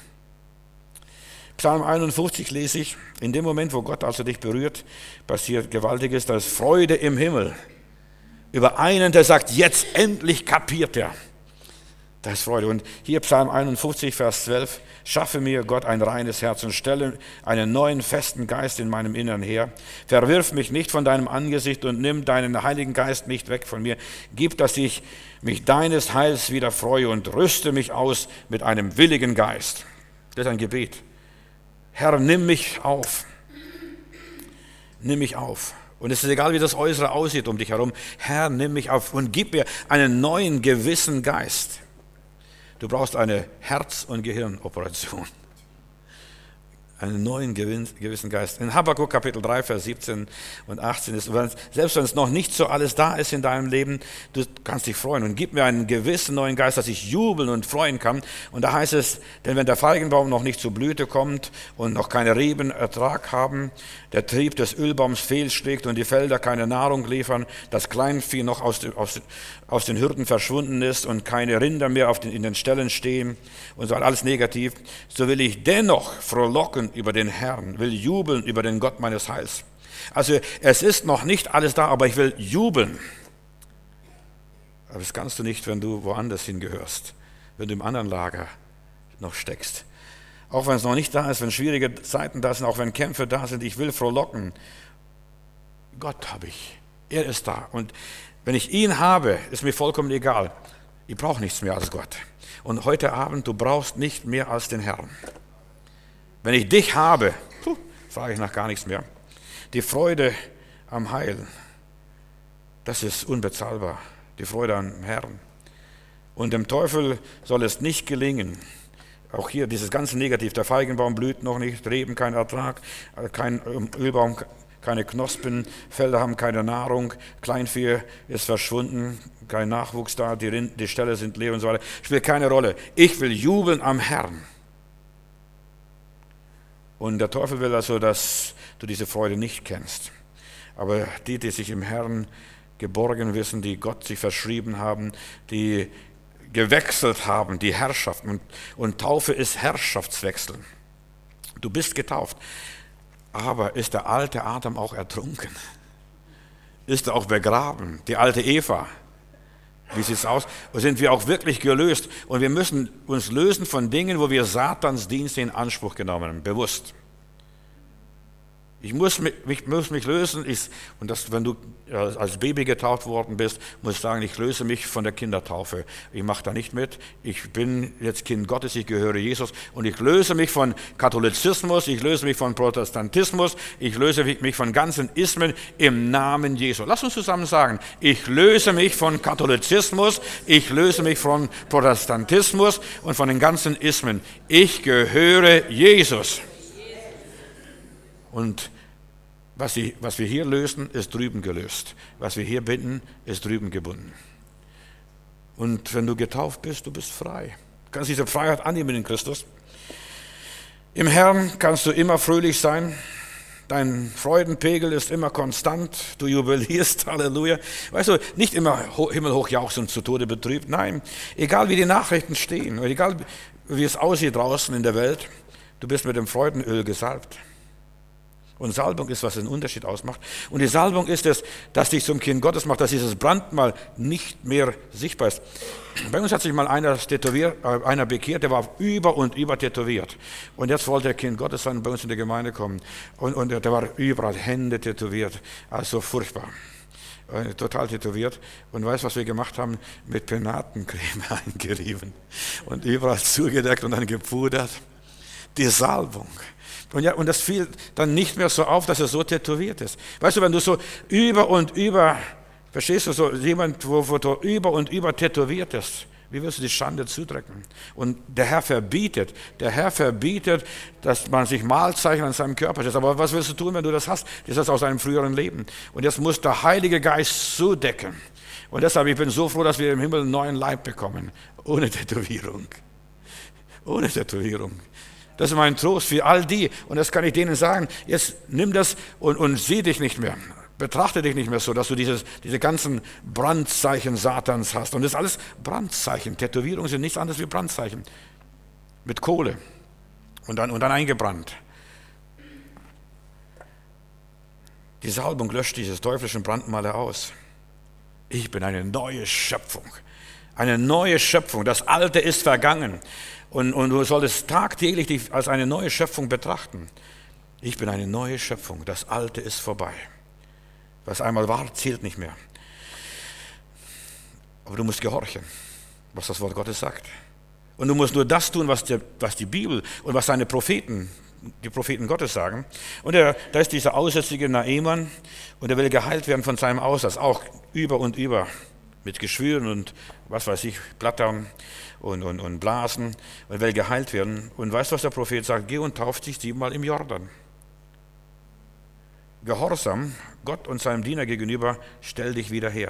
A: Psalm einundfünfzig lese ich, in dem Moment, wo Gott also dich berührt, passiert Gewaltiges, da ist Freude im Himmel. Über einen, der sagt, jetzt endlich kapiert er. Da ist Freude. Und hier Psalm einundfünfzig, Vers zwölf, schaffe mir, Gott, ein reines Herz und stelle einen neuen, festen Geist in meinem Innern her. Verwirf mich nicht von deinem Angesicht und nimm deinen Heiligen Geist nicht weg von mir. Gib, dass ich mich deines Heils wieder freue und rüste mich aus mit einem willigen Geist. Das ist ein Gebet. Herr, nimm mich auf. Nimm mich auf. Und es ist egal, wie das Äußere aussieht um dich herum. Herr, nimm mich auf und gib mir einen neuen, gewissen Geist. Du brauchst eine Herz- und Gehirnoperation. Einen neuen, gewissen Geist. In Habakkuk Kapitel drei, Vers siebzehn und achtzehn ist, selbst wenn es noch nicht so alles da ist in deinem Leben, du kannst dich freuen. Und gib mir einen gewissen neuen Geist, dass ich jubeln und freuen kann. Und da heißt es, denn wenn der Feigenbaum noch nicht zur Blüte kommt und noch keine Reben Ertrag haben, der Trieb des Ölbaums fehlschlägt und die Felder keine Nahrung liefern, das Kleinvieh noch aus den, aus, aus den Hürden verschwunden ist und keine Rinder mehr auf den, in den Ställen stehen und so alles negativ, so will ich dennoch frohlocken über den Herrn, will jubeln über den Gott meines Heils. Also es ist noch nicht alles da, aber ich will jubeln. Aber das kannst du nicht, wenn du woanders hingehörst, wenn du im anderen Lager noch steckst. Auch wenn es noch nicht da ist, wenn schwierige Zeiten da sind, auch wenn Kämpfe da sind, ich will frohlocken. Gott habe ich, er ist da. Und wenn ich ihn habe, ist mir vollkommen egal. Ich brauche nichts mehr als Gott. Und heute Abend, du brauchst nicht mehr als den Herrn. Wenn ich dich habe, puh, frage ich nach gar nichts mehr. Die Freude am Heil, das ist unbezahlbar. Die Freude am Herrn. Und dem Teufel soll es nicht gelingen. Auch hier dieses ganze Negativ. Der Feigenbaum blüht noch nicht, Reben kein Ertrag, kein Ölbaum, keine Knospen, Felder haben keine Nahrung, Kleinvieh ist verschwunden, kein Nachwuchs da, die, Rind, die Ställe sind leer und so weiter. Spielt keine Rolle. Ich will jubeln am Herrn. Und der Teufel will also, dass du diese Freude nicht kennst. Aber die, die sich im Herrn geborgen wissen, die Gott sich verschrieben haben, die gewechselt haben, die Herrschaften. Und, und Taufe ist Herrschaftswechsel. Du bist getauft. Aber ist der alte Adam auch ertrunken? Ist er auch begraben? Die alte Eva? Wie sieht es aus? Und sind wir auch wirklich gelöst? Und wir müssen uns lösen von Dingen, wo wir Satans Dienste in Anspruch genommen haben, bewusst. Ich muss mich, ich muss mich lösen. Ich, und das, wenn du als Baby getauft worden bist, muss ich sagen, ich löse mich von der Kindertaufe. Ich mache da nicht mit. Ich bin jetzt Kind Gottes, ich gehöre Jesus. Und ich löse mich von Katholizismus, ich löse mich von Protestantismus, ich löse mich von ganzen Ismen im Namen Jesu. Lass uns zusammen sagen, ich löse mich von Katholizismus, ich löse mich von Protestantismus und von den ganzen Ismen. Ich gehöre Jesus. Und was, sie, was wir hier lösen, ist drüben gelöst. Was wir hier binden, ist drüben gebunden. Und wenn du getauft bist, du bist frei. Du kannst diese Freiheit annehmen in Christus. Im Herrn kannst du immer fröhlich sein. Dein Freudenpegel ist immer konstant. Du jubilierst, Halleluja. Weißt du, nicht immer himmelhoch jauchzend zu Tode betrübt. Nein, egal wie die Nachrichten stehen, egal wie es aussieht draußen in der Welt, du bist mit dem Freudenöl gesalbt. Und Salbung ist, was den Unterschied ausmacht. Und die Salbung ist es, dass dich zum Kind Gottes macht, dass dieses Brandmal nicht mehr sichtbar ist. Bei uns hat sich mal einer, tätowiert, äh, einer bekehrt, der war über und über tätowiert. Und jetzt wollte er Kind Gottes sein, bei uns in die Gemeinde kommen. Und, und der war überall Hände tätowiert. Also furchtbar. Äh, total tätowiert. Und weißt du, was wir gemacht haben? Mit Penatencreme eingerieben. Und überall zugedeckt und dann gepudert. Die Salbung. Und, ja, und das fiel dann nicht mehr so auf, dass er so tätowiert ist. Weißt du, wenn du so über und über, verstehst du, so jemand, wo, wo du über und über tätowiert ist, wie willst du die Schande zudrücken? Und der Herr verbietet, der Herr verbietet, dass man sich Malzeichen an seinem Körper setzt. Aber was willst du tun, wenn du das hast? Das ist aus einem früheren Leben. Und jetzt muss der Heilige Geist zudecken. Und deshalb, ich bin so froh, dass wir im Himmel einen neuen Leib bekommen. Ohne Tätowierung. Ohne Tätowierung. Das ist mein Trost für all die. Und das kann ich denen sagen. Jetzt nimm das und, und sieh dich nicht mehr. Betrachte dich nicht mehr so, dass du dieses, diese ganzen Brandzeichen Satans hast. Und das ist alles Brandzeichen. Tätowierungen sind nichts anderes wie Brandzeichen. Mit Kohle. Und dann, und dann eingebrannt. Die Salbung löscht dieses teuflischen Brandmale aus. Ich bin eine neue Schöpfung. Eine neue Schöpfung. Das Alte ist vergangen. Und, und du solltest tagtäglich dich als eine neue Schöpfung betrachten. Ich bin eine neue Schöpfung. Das Alte ist vorbei. Was einmal war, zählt nicht mehr. Aber du musst gehorchen, was das Wort Gottes sagt. Und du musst nur das tun, was, der, was die Bibel und was seine Propheten, die Propheten Gottes sagen. Und der, da ist dieser aussätzige Naaman und er will geheilt werden von seinem Aussatz. Auch über und über. Mit Geschwüren und was weiß ich, Blattern und, und, und Blasen und will geheilt werden. Und weißt du, was der Prophet sagt? Geh und tauft dich siebenmal im Jordan. Gehorsam Gott und seinem Diener gegenüber, stell dich wieder her.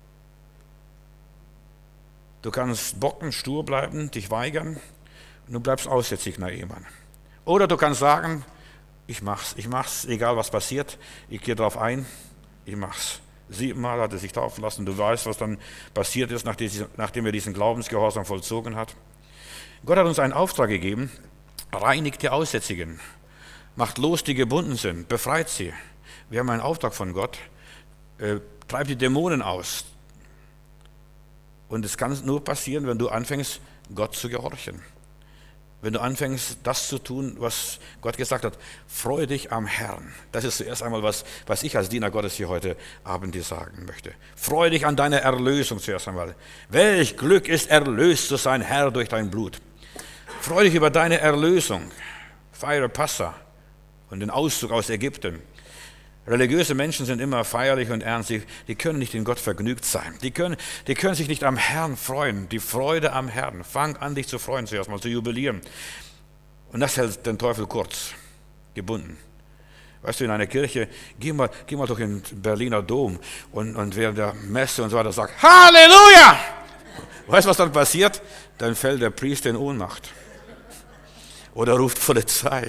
A: Du kannst bocken, stur bleiben, dich weigern und du bleibst aussätzig, Naaman. Oder du kannst sagen, ich mach's, ich mach's, egal was passiert, ich gehe drauf ein, ich mach's. Siebenmal hat er sich taufen lassen. Du weißt, was dann passiert ist, nachdem er diesen Glaubensgehorsam vollzogen hat. Gott hat uns einen Auftrag gegeben, reinigt die Aussätzigen, macht los, die gebunden sind, befreit sie. Wir haben einen Auftrag von Gott, äh, treibt die Dämonen aus. Und es kann nur passieren, wenn du anfängst, Gott zu gehorchen. Wenn du anfängst, das zu tun, was Gott gesagt hat, freue dich am Herrn. Das ist zuerst einmal was, was ich als Diener Gottes hier heute Abend dir sagen möchte. Freue dich an deiner Erlösung zuerst einmal. Welch Glück ist, erlöst zu sein, Herr, durch dein Blut. Freue dich über deine Erlösung. Feiere Passa und den Auszug aus Ägypten. Religiöse Menschen sind immer feierlich und ernst. Die, die können nicht in Gott vergnügt sein. Die können, die können sich nicht am Herrn freuen. Die Freude am Herrn. Fang an, dich zu freuen zuerst mal, zu jubilieren. Und das hält den Teufel kurz, gebunden. Weißt du, in einer Kirche, geh mal, geh mal durch den Berliner Dom und, und während der Messe und so weiter sagt, Halleluja! Weißt du, was dann passiert? Dann fällt der Priester in Ohnmacht. Oder ruft Polizei.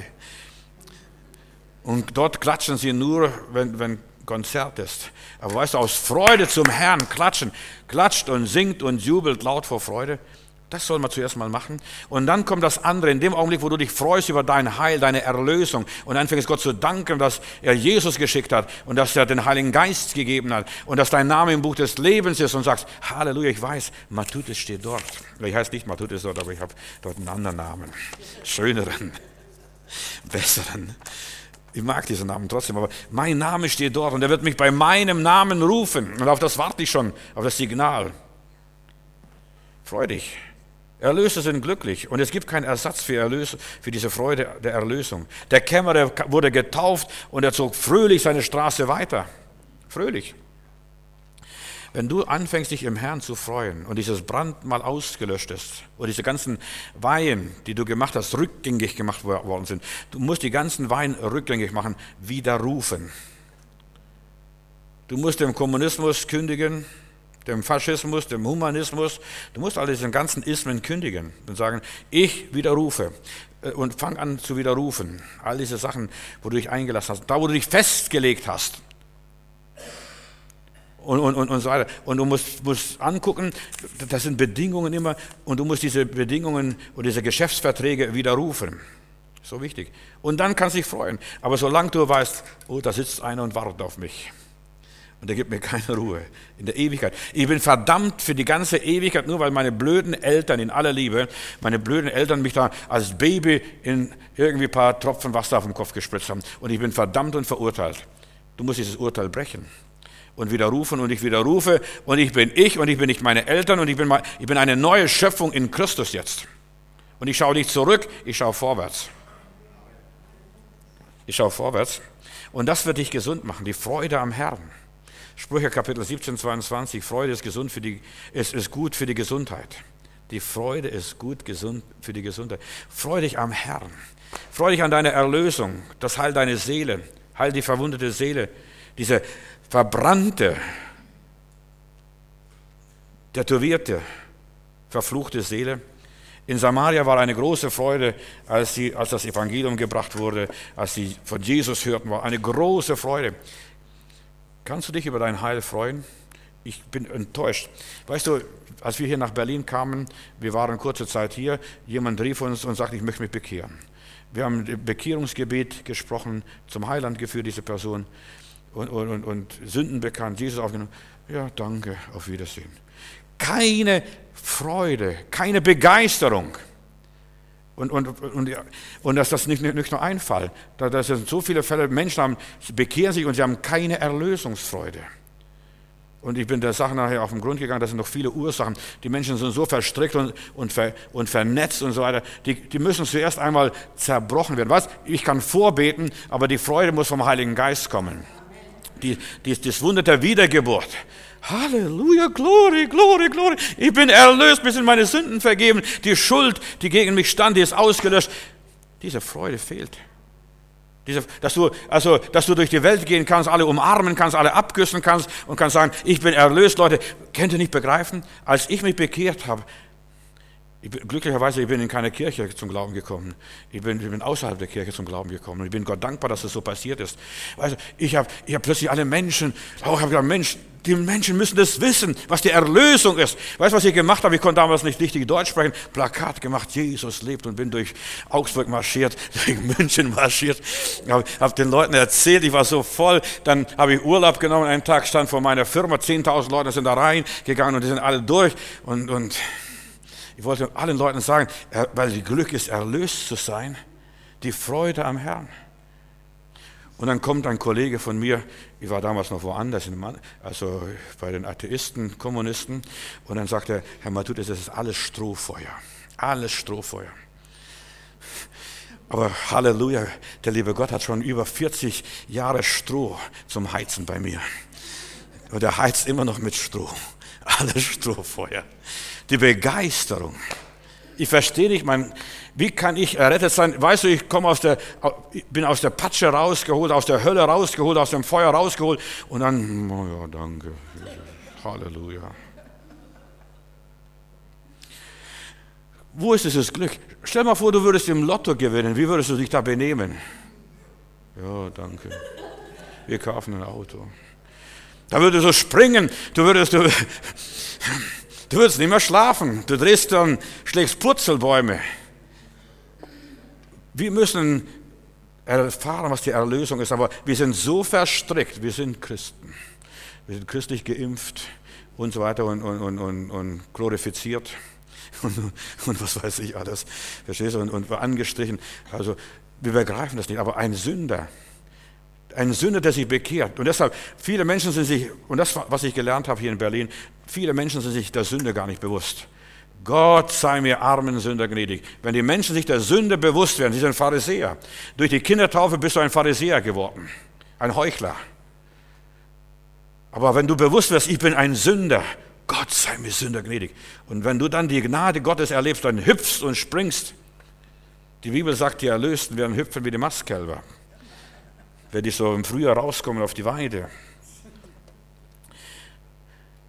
A: Und dort klatschen sie nur, wenn, wenn Konzert ist. Aber weißt du, aus Freude zum Herrn klatschen, klatscht und singt und jubelt laut vor Freude. Das soll man zuerst mal machen. Und dann kommt das andere, in dem Augenblick, wo du dich freust über dein Heil, deine Erlösung und dann fängst Gott zu danken, dass er Jesus geschickt hat und dass er den Heiligen Geist gegeben hat und dass dein Name im Buch des Lebens ist und sagst, Halleluja, ich weiß, Matthäus steht dort. Ich heiße nicht Matthäus dort, aber ich habe dort einen anderen Namen. Schöneren, besseren. Ich mag diesen Namen trotzdem, aber mein Name steht dort und er wird mich bei meinem Namen rufen. Und auf das warte ich schon, auf das Signal. Freu dich. Erlöste sind glücklich und es gibt keinen Ersatz für, Erlös, für diese Freude der Erlösung. Der Kämmerer wurde getauft und er zog fröhlich seine Straße weiter. Fröhlich. Wenn du anfängst, dich im Herrn zu freuen und dieses Brandmal ausgelöscht ist und diese ganzen Weihen, die du gemacht hast, rückgängig gemacht worden sind, du musst die ganzen Weihen rückgängig machen, widerrufen. Du musst dem Kommunismus kündigen, dem Faschismus, dem Humanismus. Du musst all diesen ganzen Ismen kündigen und sagen, ich widerrufe. Und fang an zu widerrufen. All diese Sachen, wo du dich eingelassen hast. Da, wo du dich festgelegt hast. Und, und, und, und so weiter. Und du musst, musst angucken, das sind Bedingungen immer. Und du musst diese Bedingungen und diese Geschäftsverträge widerrufen. So wichtig. Und dann kannst du dich freuen. Aber solange du weißt, oh, da sitzt einer und wartet auf mich. Und der gibt mir keine Ruhe in der Ewigkeit. Ich bin verdammt für die ganze Ewigkeit, nur weil meine blöden Eltern in aller Liebe, meine blöden Eltern mich da als Baby in irgendwie ein paar Tropfen Wasser auf den Kopf gespritzt haben. Und ich bin verdammt und verurteilt. Du musst dieses Urteil brechen und widerrufen und ich widerrufe und ich bin ich und ich bin nicht meine Eltern und ich bin, ich bin eine neue Schöpfung in Christus jetzt. Und ich schaue nicht zurück, ich schaue vorwärts. Ich schaue vorwärts und das wird dich gesund machen, die Freude am Herrn. Sprüche Kapitel siebzehn, zweiundzwanzig, Freude ist, gesund für die, ist, ist gut für die Gesundheit. Die Freude ist gut gesund für die Gesundheit. Freu dich am Herrn. Freu dich an deine Erlösung, das Heil deine Seele, heil die verwundete Seele, diese verbrannte, tätowierte, verfluchte Seele. In Samaria war eine große Freude, als, sie, als das Evangelium gebracht wurde, als sie von Jesus hörten, war eine große Freude. Kannst du dich über dein Heil freuen? Ich bin enttäuscht. Weißt du, als wir hier nach Berlin kamen, wir waren kurze Zeit hier, jemand rief uns und sagte, ich möchte mich bekehren. Wir haben ein Bekehrungsgebet gesprochen, zum Heiland geführt, diese Person, und, und, und, und Sünden bekannt, Jesus aufgenommen. Ja, danke, auf Wiedersehen. Keine Freude, keine Begeisterung. Und, und, und, und dass das nicht, nicht nur ein Fall, da das sind so viele Fälle, Menschen haben, bekehren sich und sie haben keine Erlösungsfreude. Und ich bin der Sache nachher auf den Grund gegangen, das sind noch viele Ursachen. Die Menschen sind so verstrickt und, und, ver, und vernetzt und so weiter. Die, die müssen zuerst einmal zerbrochen werden. Was? Ich kann vorbeten, aber die Freude muss vom Heiligen Geist kommen. Die, die, das Wunder der Wiedergeburt. Halleluja, Glory, Glory, Glory. Ich bin erlöst, mir sind meine Sünden vergeben. Die Schuld, die gegen mich stand, die ist ausgelöscht. Diese Freude fehlt. Diese, dass, du, also, dass du durch die Welt gehen kannst, alle umarmen kannst, alle abküssen kannst und kannst sagen, ich bin erlöst. Leute, könnt ihr nicht begreifen? Als ich mich bekehrt habe, ich bin, glücklicherweise, ich bin in keine Kirche zum Glauben gekommen. Ich bin, ich bin außerhalb der Kirche zum Glauben gekommen. Und ich bin Gott dankbar, dass es so passiert ist. Also, ich habe ich hab plötzlich alle Menschen, auch habe gedacht, Mensch, die Menschen müssen das wissen, was die Erlösung ist. Weißt du, was ich gemacht habe? Ich konnte damals nicht richtig Deutsch sprechen. Plakat gemacht, Jesus lebt, und bin durch Augsburg marschiert, durch München marschiert. Habe hab den Leuten erzählt, ich war so voll. Dann habe ich Urlaub genommen, einen Tag stand vor meiner Firma, zehntausend Leute sind da reingegangen und die sind alle durch. Und, und ich wollte allen Leuten sagen, weil die Glück ist, erlöst zu sein, die Freude am Herrn. Und dann kommt ein Kollege von mir, ich war damals noch woanders, also bei den Atheisten, Kommunisten, und dann sagt er, Herr Matthäus, das ist alles Strohfeuer, alles Strohfeuer. Aber Halleluja, der liebe Gott hat schon über vierzig Jahre Stroh zum Heizen bei mir. Und er heizt immer noch mit Stroh, alles Strohfeuer. Die Begeisterung. Ich verstehe nicht, mein, wie kann ich errettet sein? Weißt du, ich komme aus der, bin aus der Patsche rausgeholt, aus der Hölle rausgeholt, aus dem Feuer rausgeholt und dann, oh ja, danke, Halleluja. Wo ist dieses Glück? Stell dir mal vor, du würdest im Lotto gewinnen, wie würdest du dich da benehmen? Ja, danke, wir kaufen ein Auto. Da würdest du springen, du würdest, du, Du würdest nicht mehr schlafen. Du drehst dann, schlägst Purzelbäume. Wir müssen erfahren, was die Erlösung ist, aber wir sind so verstrickt. Wir sind Christen. Wir sind christlich geimpft und so weiter und, und, und, und, und glorifiziert und, und was weiß ich alles. Verstehst du? Und, und angestrichen. Also wir begreifen das nicht. Aber ein Sünder, ein Sünder, der sich bekehrt. Und deshalb, viele Menschen sind sich, und das, was ich gelernt habe hier in Berlin, viele Menschen sind sich der Sünde gar nicht bewusst. Gott sei mir armen Sünder gnädig. Wenn die Menschen sich der Sünde bewusst werden, sie sind Pharisäer. Durch die Kindertaufe bist du ein Pharisäer geworden, ein Heuchler. Aber wenn du bewusst wirst, ich bin ein Sünder, Gott sei mir Sünder gnädig. Und wenn du dann die Gnade Gottes erlebst, dann hüpfst und springst. Die Bibel sagt, die Erlösten werden hüpfen wie die Mastkälber. Wenn die so im Frühjahr rauskommen auf die Weide.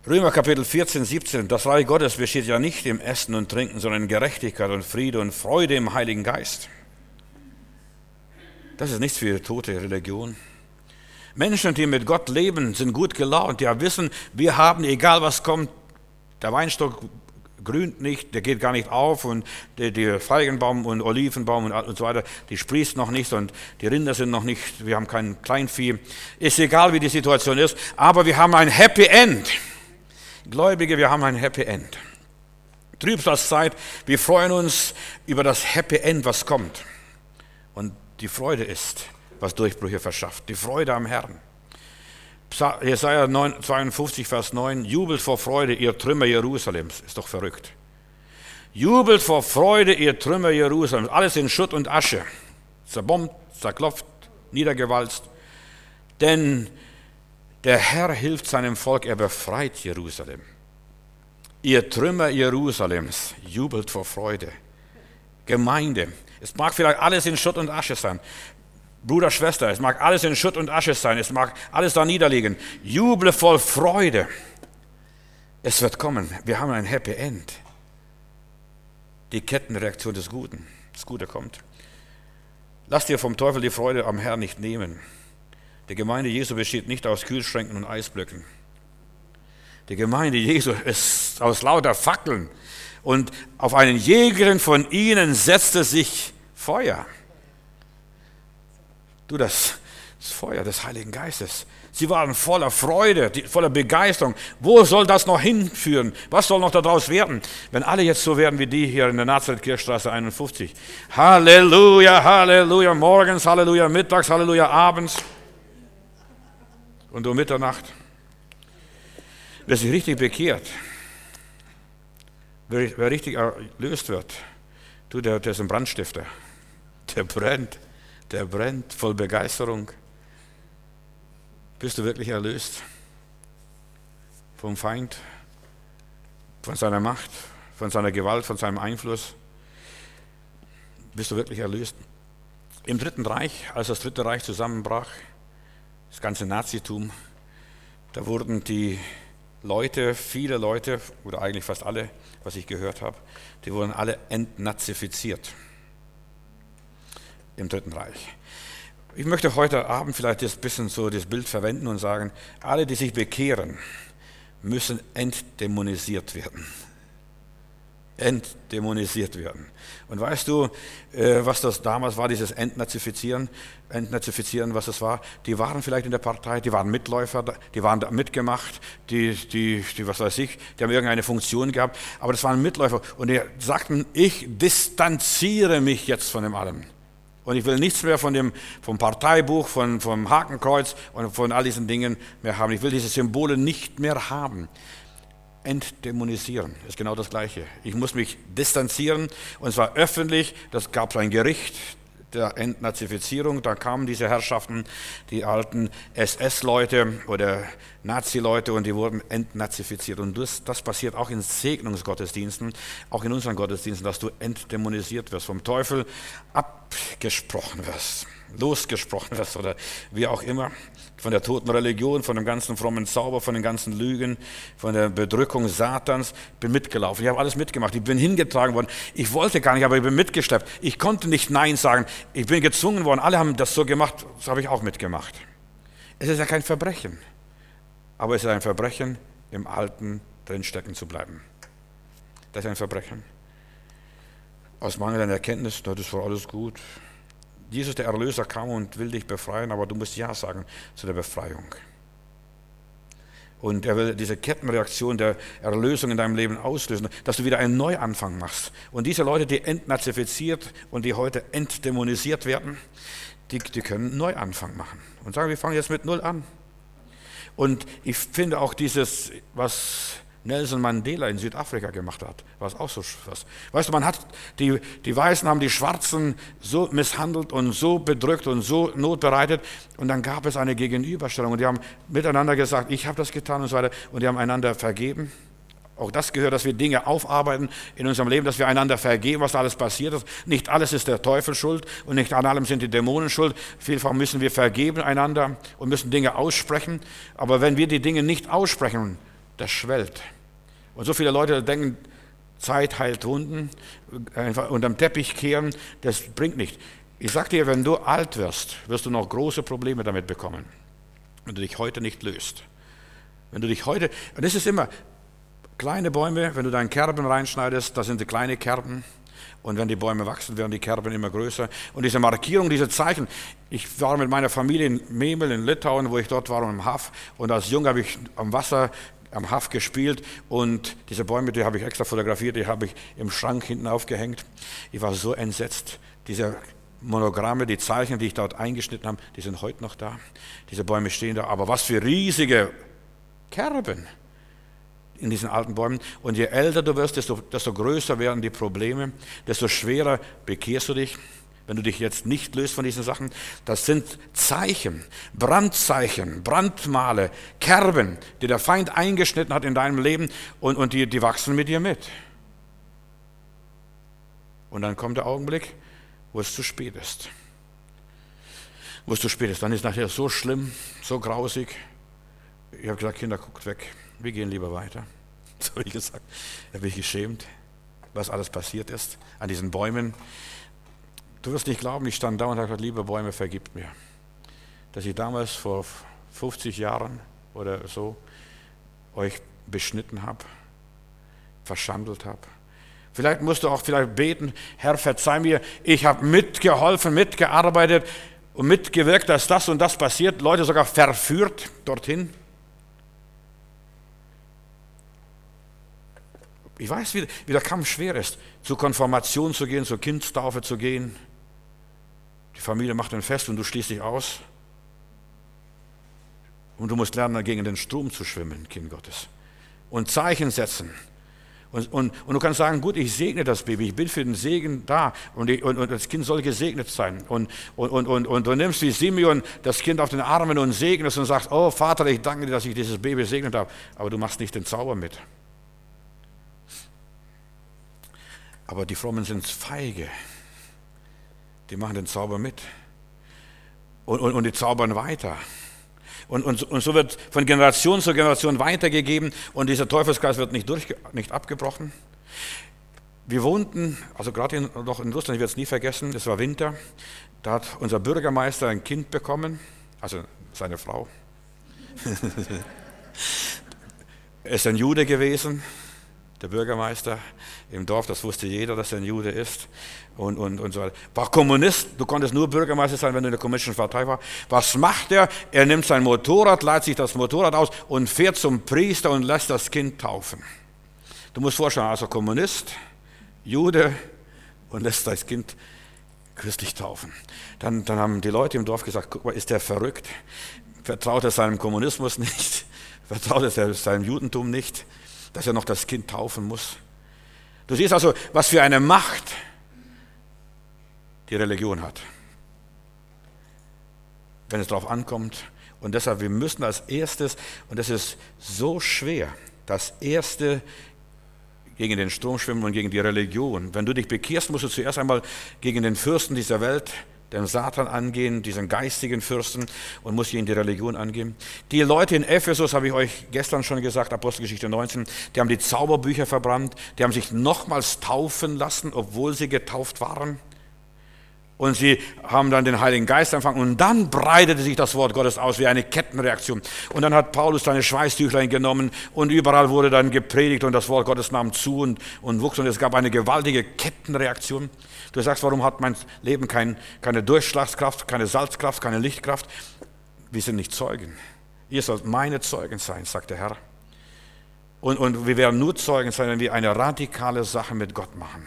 A: Römer Kapitel vierzehn, siebzehn, das Reich Gottes besteht ja nicht im Essen und Trinken, sondern in Gerechtigkeit und Friede und Freude im Heiligen Geist. Das ist nichts für die tote Religion. Menschen, die mit Gott leben, sind gut gelaunt, die wissen, wir haben, egal was kommt, der Weinstock grünt nicht, der geht gar nicht auf und der, der Feigenbaum und Olivenbaum und, und so weiter, die sprießt noch nicht und die Rinder sind noch nicht, wir haben kein Kleinvieh. Ist egal, wie die Situation ist, aber wir haben ein Happy End. Gläubige, wir haben ein Happy End. Trübsalzeit, wir freuen uns über das Happy End, was kommt. Und die Freude ist, was Durchbrüche verschafft. Die Freude am Herrn. Jesaja zweiundfünfzig, Vers neun, jubelt vor Freude, ihr Trümmer Jerusalems. Ist doch verrückt. Jubelt vor Freude, ihr Trümmer Jerusalems. Alles in Schutt und Asche. Zerbombt, zerklopft, niedergewalzt. Denn der Herr hilft seinem Volk, er befreit Jerusalem. Ihr Trümmer Jerusalems, jubelt vor Freude. Gemeinde, es mag vielleicht alles in Schutt und Asche sein. Bruder, Schwester, es mag alles in Schutt und Asche sein, es mag alles da niederliegen. Juble voll Freude. Es wird kommen, wir haben ein Happy End. Die Kettenreaktion des Guten, das Gute kommt. Lass dir vom Teufel die Freude am Herrn nicht nehmen. Die Gemeinde Jesu besteht nicht aus Kühlschränken und Eisblöcken. Die Gemeinde Jesu ist aus lauter Fackeln. Und auf einen Jägerin von ihnen setzte sich Feuer. Du, das, das Feuer des Heiligen Geistes. Sie waren voller Freude, voller Begeisterung. Wo soll das noch hinführen? Was soll noch daraus werden? Wenn alle jetzt so werden wie die hier in der Nazareth-Kirchstraße einundfünfzig. Halleluja, Halleluja, morgens, Halleluja, mittags, Halleluja, abends. Und um Mitternacht. Wer sich richtig bekehrt, wer, wer richtig erlöst wird, du, der, der ist ein Brandstifter. Der brennt, der brennt voll Begeisterung. Bist du wirklich erlöst? Vom Feind, von seiner Macht, von seiner Gewalt, von seinem Einfluss? Bist du wirklich erlöst? Im Dritten Reich, als das Dritte Reich zusammenbrach, das ganze Nazitum, da wurden die Leute, viele Leute, oder eigentlich fast alle, was ich gehört habe, die wurden alle entnazifiziert im Dritten Reich. Ich möchte heute Abend vielleicht ein bisschen so das Bild verwenden und sagen, alle, die sich bekehren, müssen entdämonisiert werden. Entdämonisiert werden. Und weißt du, was das damals war, dieses Entnazifizieren, Entnazifizieren, was das war? Die waren vielleicht in der Partei, die waren Mitläufer, die waren da mitgemacht, die, die, die, was weiß ich, die haben irgendeine Funktion gehabt, aber das waren Mitläufer und die sagten, ich distanziere mich jetzt von dem allem. Und ich will nichts mehr von dem, vom Parteibuch, von, vom Hakenkreuz und von all diesen Dingen mehr haben. Ich will diese Symbole nicht mehr haben. Entdämonisieren ist genau das Gleiche. Ich muss mich distanzieren und zwar öffentlich. Das gab ein Gericht der Entnazifizierung. Da kamen diese Herrschaften, die alten S S-Leute oder Nazi-Leute und die wurden entnazifiziert. Und das, das passiert auch in Segnungsgottesdiensten, auch in unseren Gottesdiensten, dass du entdämonisiert wirst, vom Teufel abgesprochen wirst, losgesprochen wirst oder wie auch immer. Von der toten Religion, von dem ganzen frommen Zauber, von den ganzen Lügen, von der Bedrückung Satans. Ich bin mitgelaufen, ich habe alles mitgemacht, ich bin hingetragen worden. Ich wollte gar nicht, aber ich bin mitgeschleppt. Ich konnte nicht Nein sagen, ich bin gezwungen worden. Alle haben das so gemacht, das habe ich auch mitgemacht. Es ist ja kein Verbrechen, aber es ist ein Verbrechen, im Alten drinstecken zu bleiben. Das ist ein Verbrechen. Aus Mangel an Erkenntnis, das war alles gut. Jesus, der Erlöser, kam und will dich befreien, aber du musst Ja sagen zu der Befreiung. Und er will diese Kettenreaktion der Erlösung in deinem Leben auslösen, dass du wieder einen Neuanfang machst. Und diese Leute, die entnazifiziert und die heute entdämonisiert werden, die, die können einen Neuanfang machen und sagen, wir fangen jetzt mit Null an. Und ich finde auch dieses, was Nelson Mandela in Südafrika gemacht hat, war es auch so was. Weißt du, man hat, die, die Weißen haben die Schwarzen so misshandelt und so bedrückt und so notbereitet und dann gab es eine Gegenüberstellung und die haben miteinander gesagt, ich habe das getan und so weiter und die haben einander vergeben. Auch das gehört, dass wir Dinge aufarbeiten in unserem Leben, dass wir einander vergeben, was da alles passiert ist. Nicht alles ist der Teufel schuld und nicht an allem sind die Dämonen schuld. Vielfach müssen wir vergeben einander und müssen Dinge aussprechen. Aber wenn wir die Dinge nicht aussprechen, das schwellt. Und so viele Leute denken, Zeit heilt Wunden, einfach unterm Teppich kehren, das bringt nicht. Ich sage dir, wenn du alt wirst, wirst du noch große Probleme damit bekommen, wenn du dich heute nicht löst. Wenn du dich heute, und das ist immer, kleine Bäume, wenn du da einen Kerben reinschneidest, das sind die kleinen Kerben. Und wenn die Bäume wachsen, werden die Kerben immer größer. Und diese Markierung, diese Zeichen. Ich war mit meiner Familie in Memel in Litauen, wo ich dort war, am Haff. Und als Junge habe ich am Wasser, am Haff gespielt. Und diese Bäume, die habe ich extra fotografiert, die habe ich im Schrank hinten aufgehängt. Ich war so entsetzt. Diese Monogramme, die Zeichen, die ich dort eingeschnitten habe, die sind heute noch da. Diese Bäume stehen da. Aber was für riesige Kerben in diesen alten Bäumen. Und je älter du wirst, desto, desto größer werden die Probleme, desto schwerer bekehrst du dich, wenn du dich jetzt nicht löst von diesen Sachen. Das sind Zeichen, Brandzeichen, Brandmale, Kerben, die der Feind eingeschnitten hat in deinem Leben und, und die, die wachsen mit dir mit. Und dann kommt der Augenblick, wo es zu spät ist. Wo es zu spät ist, dann ist es nachher so schlimm, so grausig. Ich habe gesagt, Kinder, guckt weg. Wir gehen lieber weiter. So habe ich gesagt. Da bin ich geschämt, was alles passiert ist an diesen Bäumen. Du wirst nicht glauben, ich stand da und habe gesagt, liebe Bäume, vergib mir, dass ich damals vor fünfzig Jahren oder so euch beschnitten habe, verschandelt habe. Vielleicht musst du auch vielleicht beten, Herr, verzeih mir, ich habe mitgeholfen, mitgearbeitet und mitgewirkt, dass das und das passiert, Leute sogar verführt dorthin. Ich weiß, wie, wie der Kampf schwer ist, zur Konfirmation zu gehen, zur Kindstaufe zu gehen. Die Familie macht ein Fest und du schließt dich aus. Und du musst lernen, gegen den Strom zu schwimmen, Kind Gottes. Und Zeichen setzen. Und, und, und du kannst sagen, gut, ich segne das Baby, ich bin für den Segen da. Und, ich, und, und das Kind soll gesegnet sein. Und, und, und, und, und du nimmst wie Simeon das Kind auf den Armen und segnest und sagst, oh Vater, ich danke dir, dass ich dieses Baby segnet habe. Aber du machst nicht den Zauber mit. Aber die Frommen sind feige. Die machen den Zauber mit. Und, und, und die zaubern weiter. Und, und, und so wird von Generation zu Generation weitergegeben. Und dieser Teufelskreis wird nicht, durch, nicht abgebrochen. Wir wohnten, also gerade in, noch in Russland, ich werde es nie vergessen, es war Winter. Da hat unser Bürgermeister ein Kind bekommen, also seine Frau. Er ist ein Jude gewesen. Der Bürgermeister im Dorf, das wusste jeder, dass er ein Jude ist und, und, und so weiter. War Kommunist, du konntest nur Bürgermeister sein, wenn du in der kommunistischen Partei warst. Was macht er? Er nimmt sein Motorrad, leiht sich das Motorrad aus und fährt zum Priester und lässt das Kind taufen. Du musst vorstellen, also Kommunist, Jude und lässt das Kind christlich taufen. Dann, dann haben die Leute im Dorf gesagt, guck mal, ist der verrückt? Vertraut er seinem Kommunismus nicht? Vertraut er seinem Judentum nicht? Dass er noch das Kind taufen muss. Du siehst also, was für eine Macht die Religion hat, wenn es darauf ankommt. Und deshalb, wir müssen als erstes, und das ist so schwer, das erste gegen den Strom schwimmen und gegen die Religion. Wenn du dich bekehrst, musst du zuerst einmal gegen den Fürsten dieser Welt, den Satan angehen, diesen geistigen Fürsten, und muss gegen die Religion angehen. Die Leute in Ephesus, habe ich euch gestern schon gesagt, Apostelgeschichte neunzehn, die haben die Zauberbücher verbrannt, die haben sich nochmals taufen lassen, obwohl sie getauft waren. Und sie haben dann den Heiligen Geist empfangen und dann breitete sich das Wort Gottes aus wie eine Kettenreaktion. Und dann hat Paulus seine Schweißtüchlein genommen und überall wurde dann gepredigt und das Wort Gottes nahm zu und, und wuchs und es gab eine gewaltige Kettenreaktion. Du sagst, warum hat mein Leben kein, keine Durchschlagskraft, keine Salzkraft, keine Lichtkraft? Wir sind nicht Zeugen. Ihr sollt meine Zeugen sein, sagt der Herr. Und, und wir werden nur Zeugen sein, wenn wir eine radikale Sache mit Gott machen.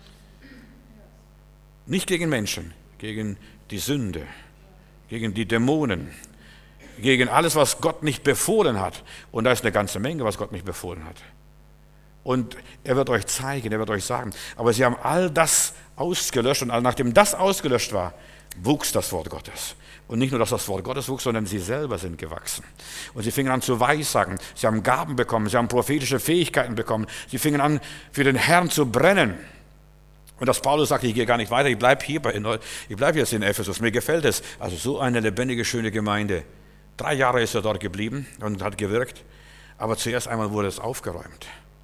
A: Nicht gegen Menschen, gegen die Sünde, gegen die Dämonen, gegen alles, was Gott nicht befohlen hat. Und da ist eine ganze Menge, was Gott nicht befohlen hat. Und er wird euch zeigen, er wird euch sagen. Aber sie haben all das ausgelöscht und nachdem das ausgelöscht war, wuchs das Wort Gottes. Und nicht nur, dass das Wort Gottes wuchs, sondern sie selber sind gewachsen. Und sie fingen an zu weissagen. Sie haben Gaben bekommen, sie haben prophetische Fähigkeiten bekommen. Sie fingen an, für den Herrn zu brennen. Und dass Paulus sagte, ich gehe gar nicht weiter, ich bleibe hier, bei, ich bleibe jetzt in Ephesus, mir gefällt es. Also so eine lebendige, schöne Gemeinde. Drei Jahre ist er dort geblieben und hat gewirkt. Aber zuerst einmal wurde es aufgeräumt.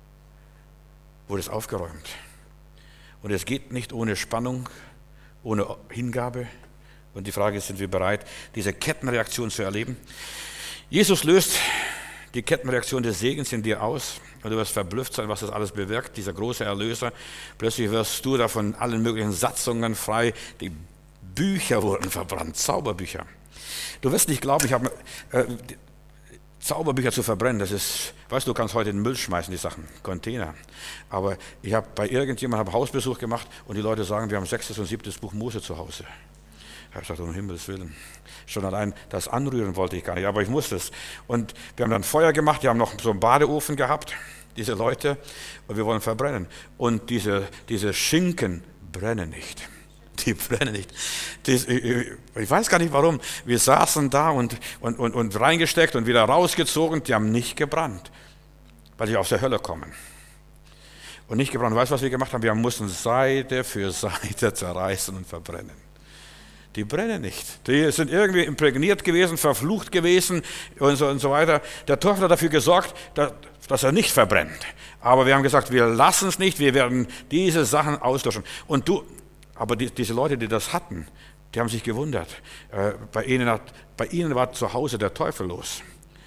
A: Wurde es aufgeräumt. Und es geht nicht ohne Spannung, ohne Hingabe. Und die Frage ist, sind wir bereit, diese Kettenreaktion zu erleben? Jesus löst die Kettenreaktion des Segens in dir aus. Und du wirst verblüfft sein, was das alles bewirkt, dieser große Erlöser. Plötzlich wirst du da von allen möglichen Satzungen frei. Die Bücher wurden verbrannt, Zauberbücher. Du wirst nicht glauben, ich habe äh, Zauberbücher zu verbrennen, das ist, weißt du, du kannst heute in den Müll schmeißen, die Sachen, Container. Aber ich habe bei irgendjemandem Hausbesuch gemacht und die Leute sagen, wir haben sechstes und siebtes Buch Mose zu Hause. Ich habe gesagt, um Himmels Willen. Schon allein das Anrühren wollte ich gar nicht, aber ich musste es. Und wir haben dann Feuer gemacht, die haben noch so einen Badeofen gehabt, diese Leute, und wir wollen verbrennen. Und diese, diese Schinken brennen nicht. Die brennen nicht. Das, ich weiß gar nicht warum. Wir saßen da und, und, und, und reingesteckt und wieder rausgezogen. Die haben nicht gebrannt, weil sie aus der Hölle kommen. Und nicht gebrannt. Weißt du, was wir gemacht haben? Wir mussten Seite für Seite zerreißen und verbrennen. Die brennen nicht. Die sind irgendwie imprägniert gewesen, verflucht gewesen und so, und so weiter. Der Teufel hat dafür gesorgt, dass, dass er nicht verbrennt. Aber wir haben gesagt, wir lassen es nicht. Wir werden diese Sachen auslöschen. Und du... Aber die, diese Leute, die das hatten, die haben sich gewundert. Äh, bei, ihnen hat, bei ihnen war zu Hause der Teufel los.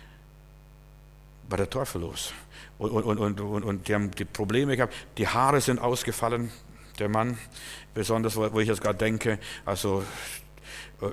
A: War der Teufel los. Und, und, und, und, und die haben die Probleme gehabt. Die Haare sind ausgefallen, der Mann. Besonders, wo, wo ich jetzt gerade denke. Also äh,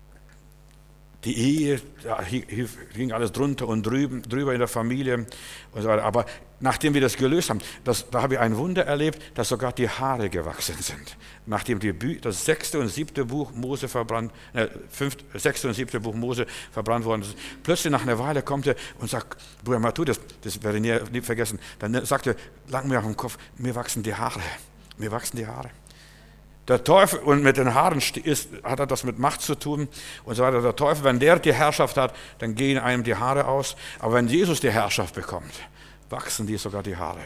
A: die Ehe, da ging alles drunter und drüben, drüber in der Familie und so weiter. Aber nachdem wir das gelöst haben, das, da habe ich ein Wunder erlebt, dass sogar die Haare gewachsen sind. Nachdem die Bü das sechste und siebte Buch Mose verbrannt, äh, fünfte, sechste und siebte Buch Mose verbrannt worden ist, plötzlich nach einer Weile kommt er und sagt, Bruder Matthew, das, das werde ich nie, nie vergessen. Dann sagt er, lang mir auf den Kopf, mir wachsen die Haare, mir wachsen die Haare. Der Teufel, und mit den Haaren ist, hat er das mit Macht zu tun und so weiter. Der Teufel, wenn der die Herrschaft hat, dann gehen einem die Haare aus. Aber wenn Jesus die Herrschaft bekommt, wachsen die sogar die Haare.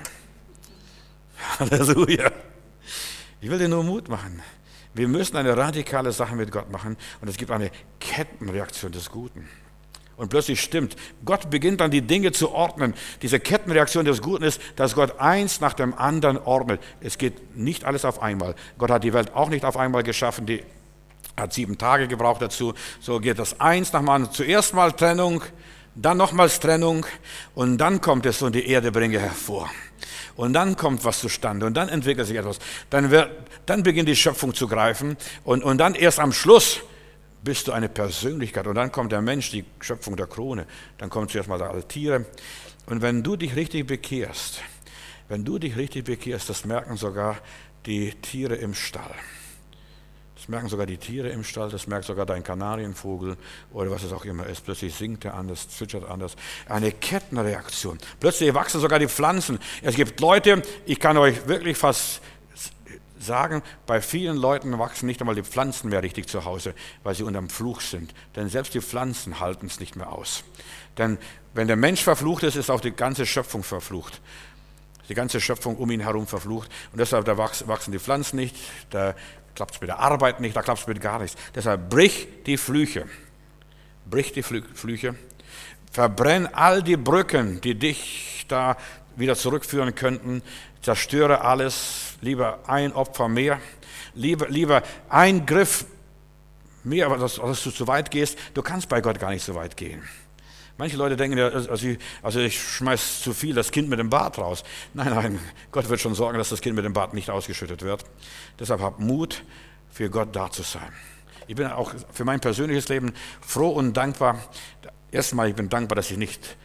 A: Halleluja. Ich will dir nur Mut machen. Wir müssen eine radikale Sache mit Gott machen und es gibt eine Kettenreaktion des Guten. Und plötzlich stimmt, Gott beginnt dann die Dinge zu ordnen. Diese Kettenreaktion des Guten ist, dass Gott eins nach dem anderen ordnet. Es geht nicht alles auf einmal. Gott hat die Welt auch nicht auf einmal geschaffen, die hat sieben Tage gebraucht dazu. So geht das eins nach dem anderen. Zuerst mal Trennung, dann nochmals Trennung und dann kommt es und die Erde bringe hervor. Und dann kommt was zustande und dann entwickelt sich etwas. Dann, wird, dann beginnt die Schöpfung zu greifen und, und dann erst am Schluss bist du eine Persönlichkeit und dann kommt der Mensch, die Schöpfung der Krone, dann kommen zuerst mal alle Tiere und wenn du dich richtig bekehrst, wenn du dich richtig bekehrst, das merken sogar die Tiere im Stall. Das merken sogar die Tiere im Stall, das merkt sogar dein Kanarienvogel oder was es auch immer ist. Plötzlich singt er anders, zwitschert anders. Eine Kettenreaktion. Plötzlich wachsen sogar die Pflanzen. Es gibt Leute, ich kann euch wirklich fast sagen, bei vielen Leuten wachsen nicht einmal die Pflanzen mehr richtig zu Hause, weil sie unterm Fluch sind. Denn selbst die Pflanzen halten es nicht mehr aus. Denn wenn der Mensch verflucht ist, ist auch die ganze Schöpfung verflucht. Die ganze Schöpfung um ihn herum verflucht. Und deshalb da wachsen die Pflanzen nicht, da klappt es mit der Arbeit nicht, da klappt es mit gar nichts. Deshalb brich die Flüche. Brich die Flüche. Verbrenn all die Brücken, die dich da wieder zurückführen könnten. Zerstöre alles. Lieber ein Opfer mehr. Lieber, lieber ein Griff mehr, aber dass, dass du zu weit gehst. Du kannst bei Gott gar nicht so weit gehen. Manche Leute denken, also ich, also ich schmeiß zu viel das Kind mit dem Bart raus. Nein, nein, Gott wird schon sorgen, dass das Kind mit dem Bart nicht ausgeschüttet wird. Deshalb hab Mut, für Gott da zu sein. Ich bin auch für mein persönliches Leben froh und dankbar. Erstmal, ich bin dankbar, dass ich nicht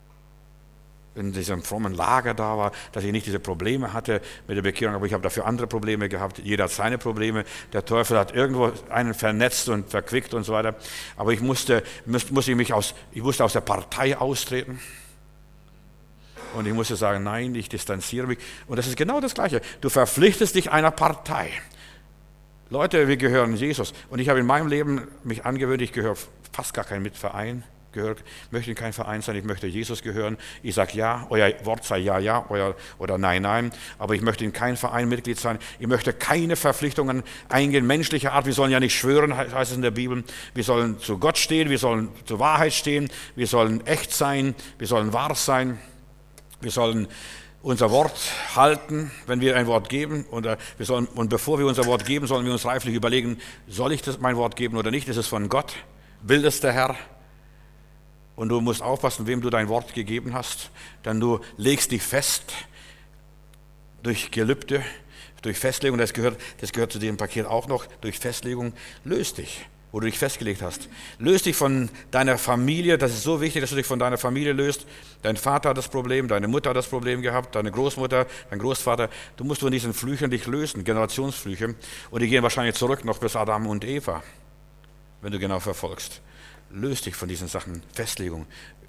A: in diesem frommen Lager da war, dass ich nicht diese Probleme hatte mit der Bekehrung, aber ich habe dafür andere Probleme gehabt. Jeder hat seine Probleme. Der Teufel hat irgendwo einen vernetzt und verquickt und so weiter. Aber ich musste, musste ich mich aus, ich musste aus der Partei austreten. Und ich musste sagen, nein, ich distanziere mich. Und das ist genau das Gleiche. Du verpflichtest dich einer Partei. Leute, wir gehören Jesus. Und ich habe in meinem Leben mich angewöhnt, ich gehöre fast gar keinen Mitverein. gehöre, möchte in keinem Verein sein, ich möchte Jesus gehören. Ich sage ja, euer Wort sei ja, ja, euer, oder nein, nein. Aber ich möchte in keinem Verein Mitglied sein. Ich möchte keine Verpflichtungen eingehen, menschlicher Art. Wir sollen ja nicht schwören, heißt es in der Bibel. Wir sollen zu Gott stehen, wir sollen zur Wahrheit stehen, wir sollen echt sein, wir sollen wahr sein, wir sollen unser Wort halten, wenn wir ein Wort geben. Und, wir sollen, und bevor wir unser Wort geben, sollen wir uns reiflich überlegen, soll ich das mein Wort geben oder nicht? Ist es von Gott? Will es der Herr? Und du musst aufpassen, wem du dein Wort gegeben hast, denn du legst dich fest durch Gelübde, durch Festlegung, das gehört, das gehört zu diesem Paket auch noch, durch Festlegung, löst dich, wo du dich festgelegt hast. Löst dich von deiner Familie, das ist so wichtig, dass du dich von deiner Familie löst. Dein Vater hat das Problem, deine Mutter hat das Problem gehabt, deine Großmutter, dein Großvater. Du musst von diesen Flüchen dich lösen, Generationsflüche. Und die gehen wahrscheinlich zurück noch bis Adam und Eva, wenn du genau verfolgst. Löst dich von diesen Sachen, Festlegung.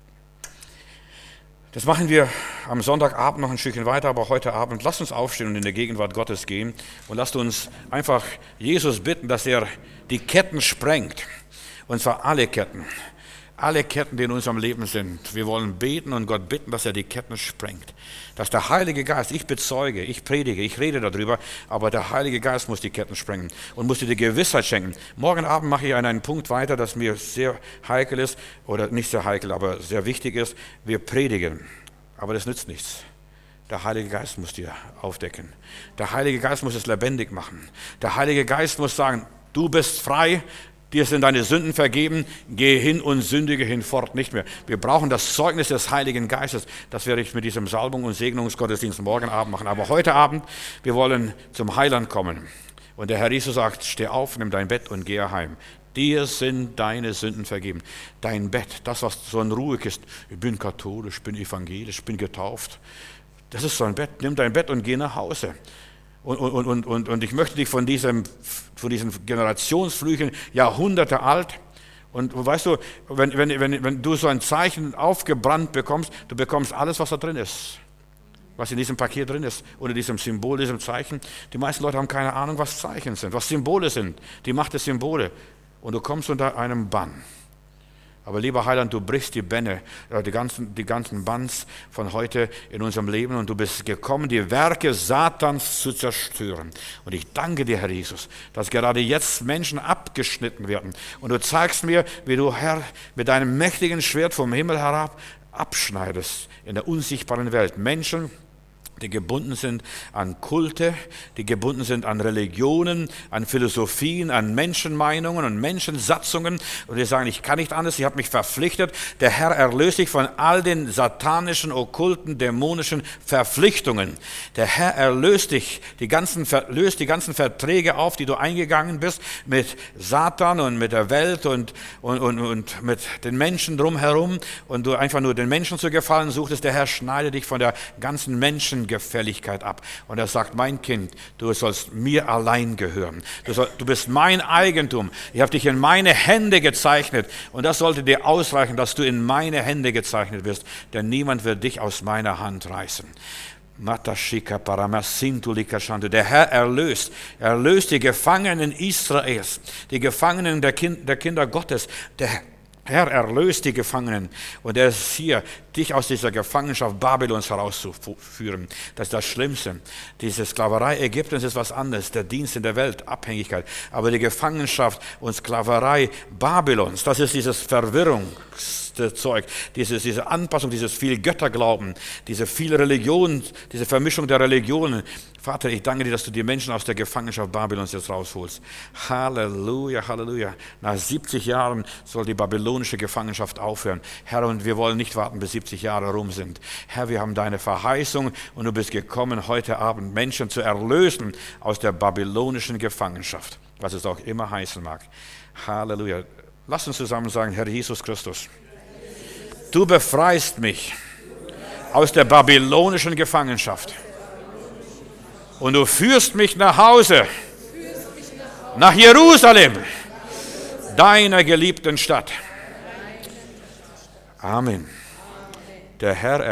A: Das machen wir am Sonntagabend noch ein Stückchen weiter, aber heute Abend lasst uns aufstehen und in der Gegenwart Gottes gehen und lasst uns einfach Jesus bitten, dass er die Ketten sprengt, und zwar alle Ketten, alle Ketten, die in unserem Leben sind. Wir wollen beten und Gott bitten, dass er die Ketten sprengt, dass der Heilige Geist, ich bezeuge, ich predige, ich rede darüber, aber der Heilige Geist muss die Ketten sprengen und muss dir die Gewissheit schenken. Morgen Abend mache ich an einen Punkt weiter, das mir sehr heikel ist, oder nicht sehr heikel, aber sehr wichtig ist. Wir predigen, aber das nützt nichts. Der Heilige Geist muss dir aufdecken. Der Heilige Geist muss es lebendig machen. Der Heilige Geist muss sagen, du bist frei, dir sind deine Sünden vergeben, geh hin und sündige hinfort nicht mehr. Wir brauchen das Zeugnis des Heiligen Geistes. Das werde ich mit diesem Salbung- und Segnungsgottesdienst morgen Abend machen. Aber heute Abend, wir wollen zum Heiland kommen. Und der Herr Jesus sagt, steh auf, nimm dein Bett und gehe heim. Dir sind deine Sünden vergeben. Dein Bett, das, was so ein Ruhekist, ich bin katholisch, ich bin evangelisch, ich bin getauft. Das ist so ein Bett. Nimm dein Bett und geh nach Hause. Und, und, und, und, und ich möchte dich von, diesem, von diesen Generationsflüchen, Jahrhunderte alt, und weißt du, wenn, wenn, wenn, wenn du so ein Zeichen aufgebrannt bekommst, du bekommst alles, was da drin ist, was in diesem Paket drin ist, oder diesem Symbol, diesem Zeichen. Die meisten Leute haben keine Ahnung, was Zeichen sind, was Symbole sind, die Macht der Symbole. Und du kommst unter einem Bann. Aber lieber Heiland, du brichst die Bänne, die ganzen, die ganzen Bands von heute in unserem Leben, und du bist gekommen, die Werke Satans zu zerstören. Und ich danke dir, Herr Jesus, dass gerade jetzt Menschen abgeschnitten werden. Und du zeigst mir, wie du, Herr, mit deinem mächtigen Schwert vom Himmel herab abschneidest in der unsichtbaren Welt Menschen, die gebunden sind an Kulte, die gebunden sind an Religionen, an Philosophien, an Menschenmeinungen und Menschensatzungen. Und die sagen, ich kann nicht anders, ich habe mich verpflichtet. Der Herr erlöst dich von all den satanischen, okkulten, dämonischen Verpflichtungen. Der Herr erlöst dich, die ganzen, löst die ganzen Verträge auf, die du eingegangen bist mit Satan und mit der Welt und, und, und, und mit den Menschen drumherum, und du einfach nur den Menschen zu gefallen suchtest. Der Herr schneidet dich von der ganzen Menschen Gefälligkeit ab. Und er sagt, mein Kind, du sollst mir allein gehören. Du, soll, du bist mein Eigentum. Ich habe dich in meine Hände gezeichnet. Und das sollte dir ausreichen, dass du in meine Hände gezeichnet wirst. Denn niemand wird dich aus meiner Hand reißen. Der Herr erlöst. Er erlöst die Gefangenen Israels, die Gefangenen der, kind, der Kinder Gottes. Der Herr erlöst die Gefangenen, und er ist hier, dich aus dieser Gefangenschaft Babylons herauszuführen. Das ist das Schlimmste. Diese Sklaverei Ägyptens ist was anderes, der Dienst in der Welt, Abhängigkeit. Aber die Gefangenschaft und Sklaverei Babylons, das ist dieses Verwirrungszeug, dieses, diese Anpassung, dieses viel Götterglauben, diese viel Religion, diese Vermischung der Religionen. Vater, ich danke dir, dass du die Menschen aus der Gefangenschaft Babylons jetzt rausholst. Halleluja, Halleluja. Nach siebzig Jahren soll die babylonische Gefangenschaft aufhören. Herr, und wir wollen nicht warten, bis siebzig Jahre rum sind. Herr, wir haben deine Verheißung, und du bist gekommen, heute Abend Menschen zu erlösen aus der babylonischen Gefangenschaft, was es auch immer heißen mag. Halleluja. Lass uns zusammen sagen, Herr Jesus Christus, du befreist mich aus der babylonischen Gefangenschaft. Und du führst mich nach Hause, nach Jerusalem, deiner geliebten Stadt. Amen. Der Herr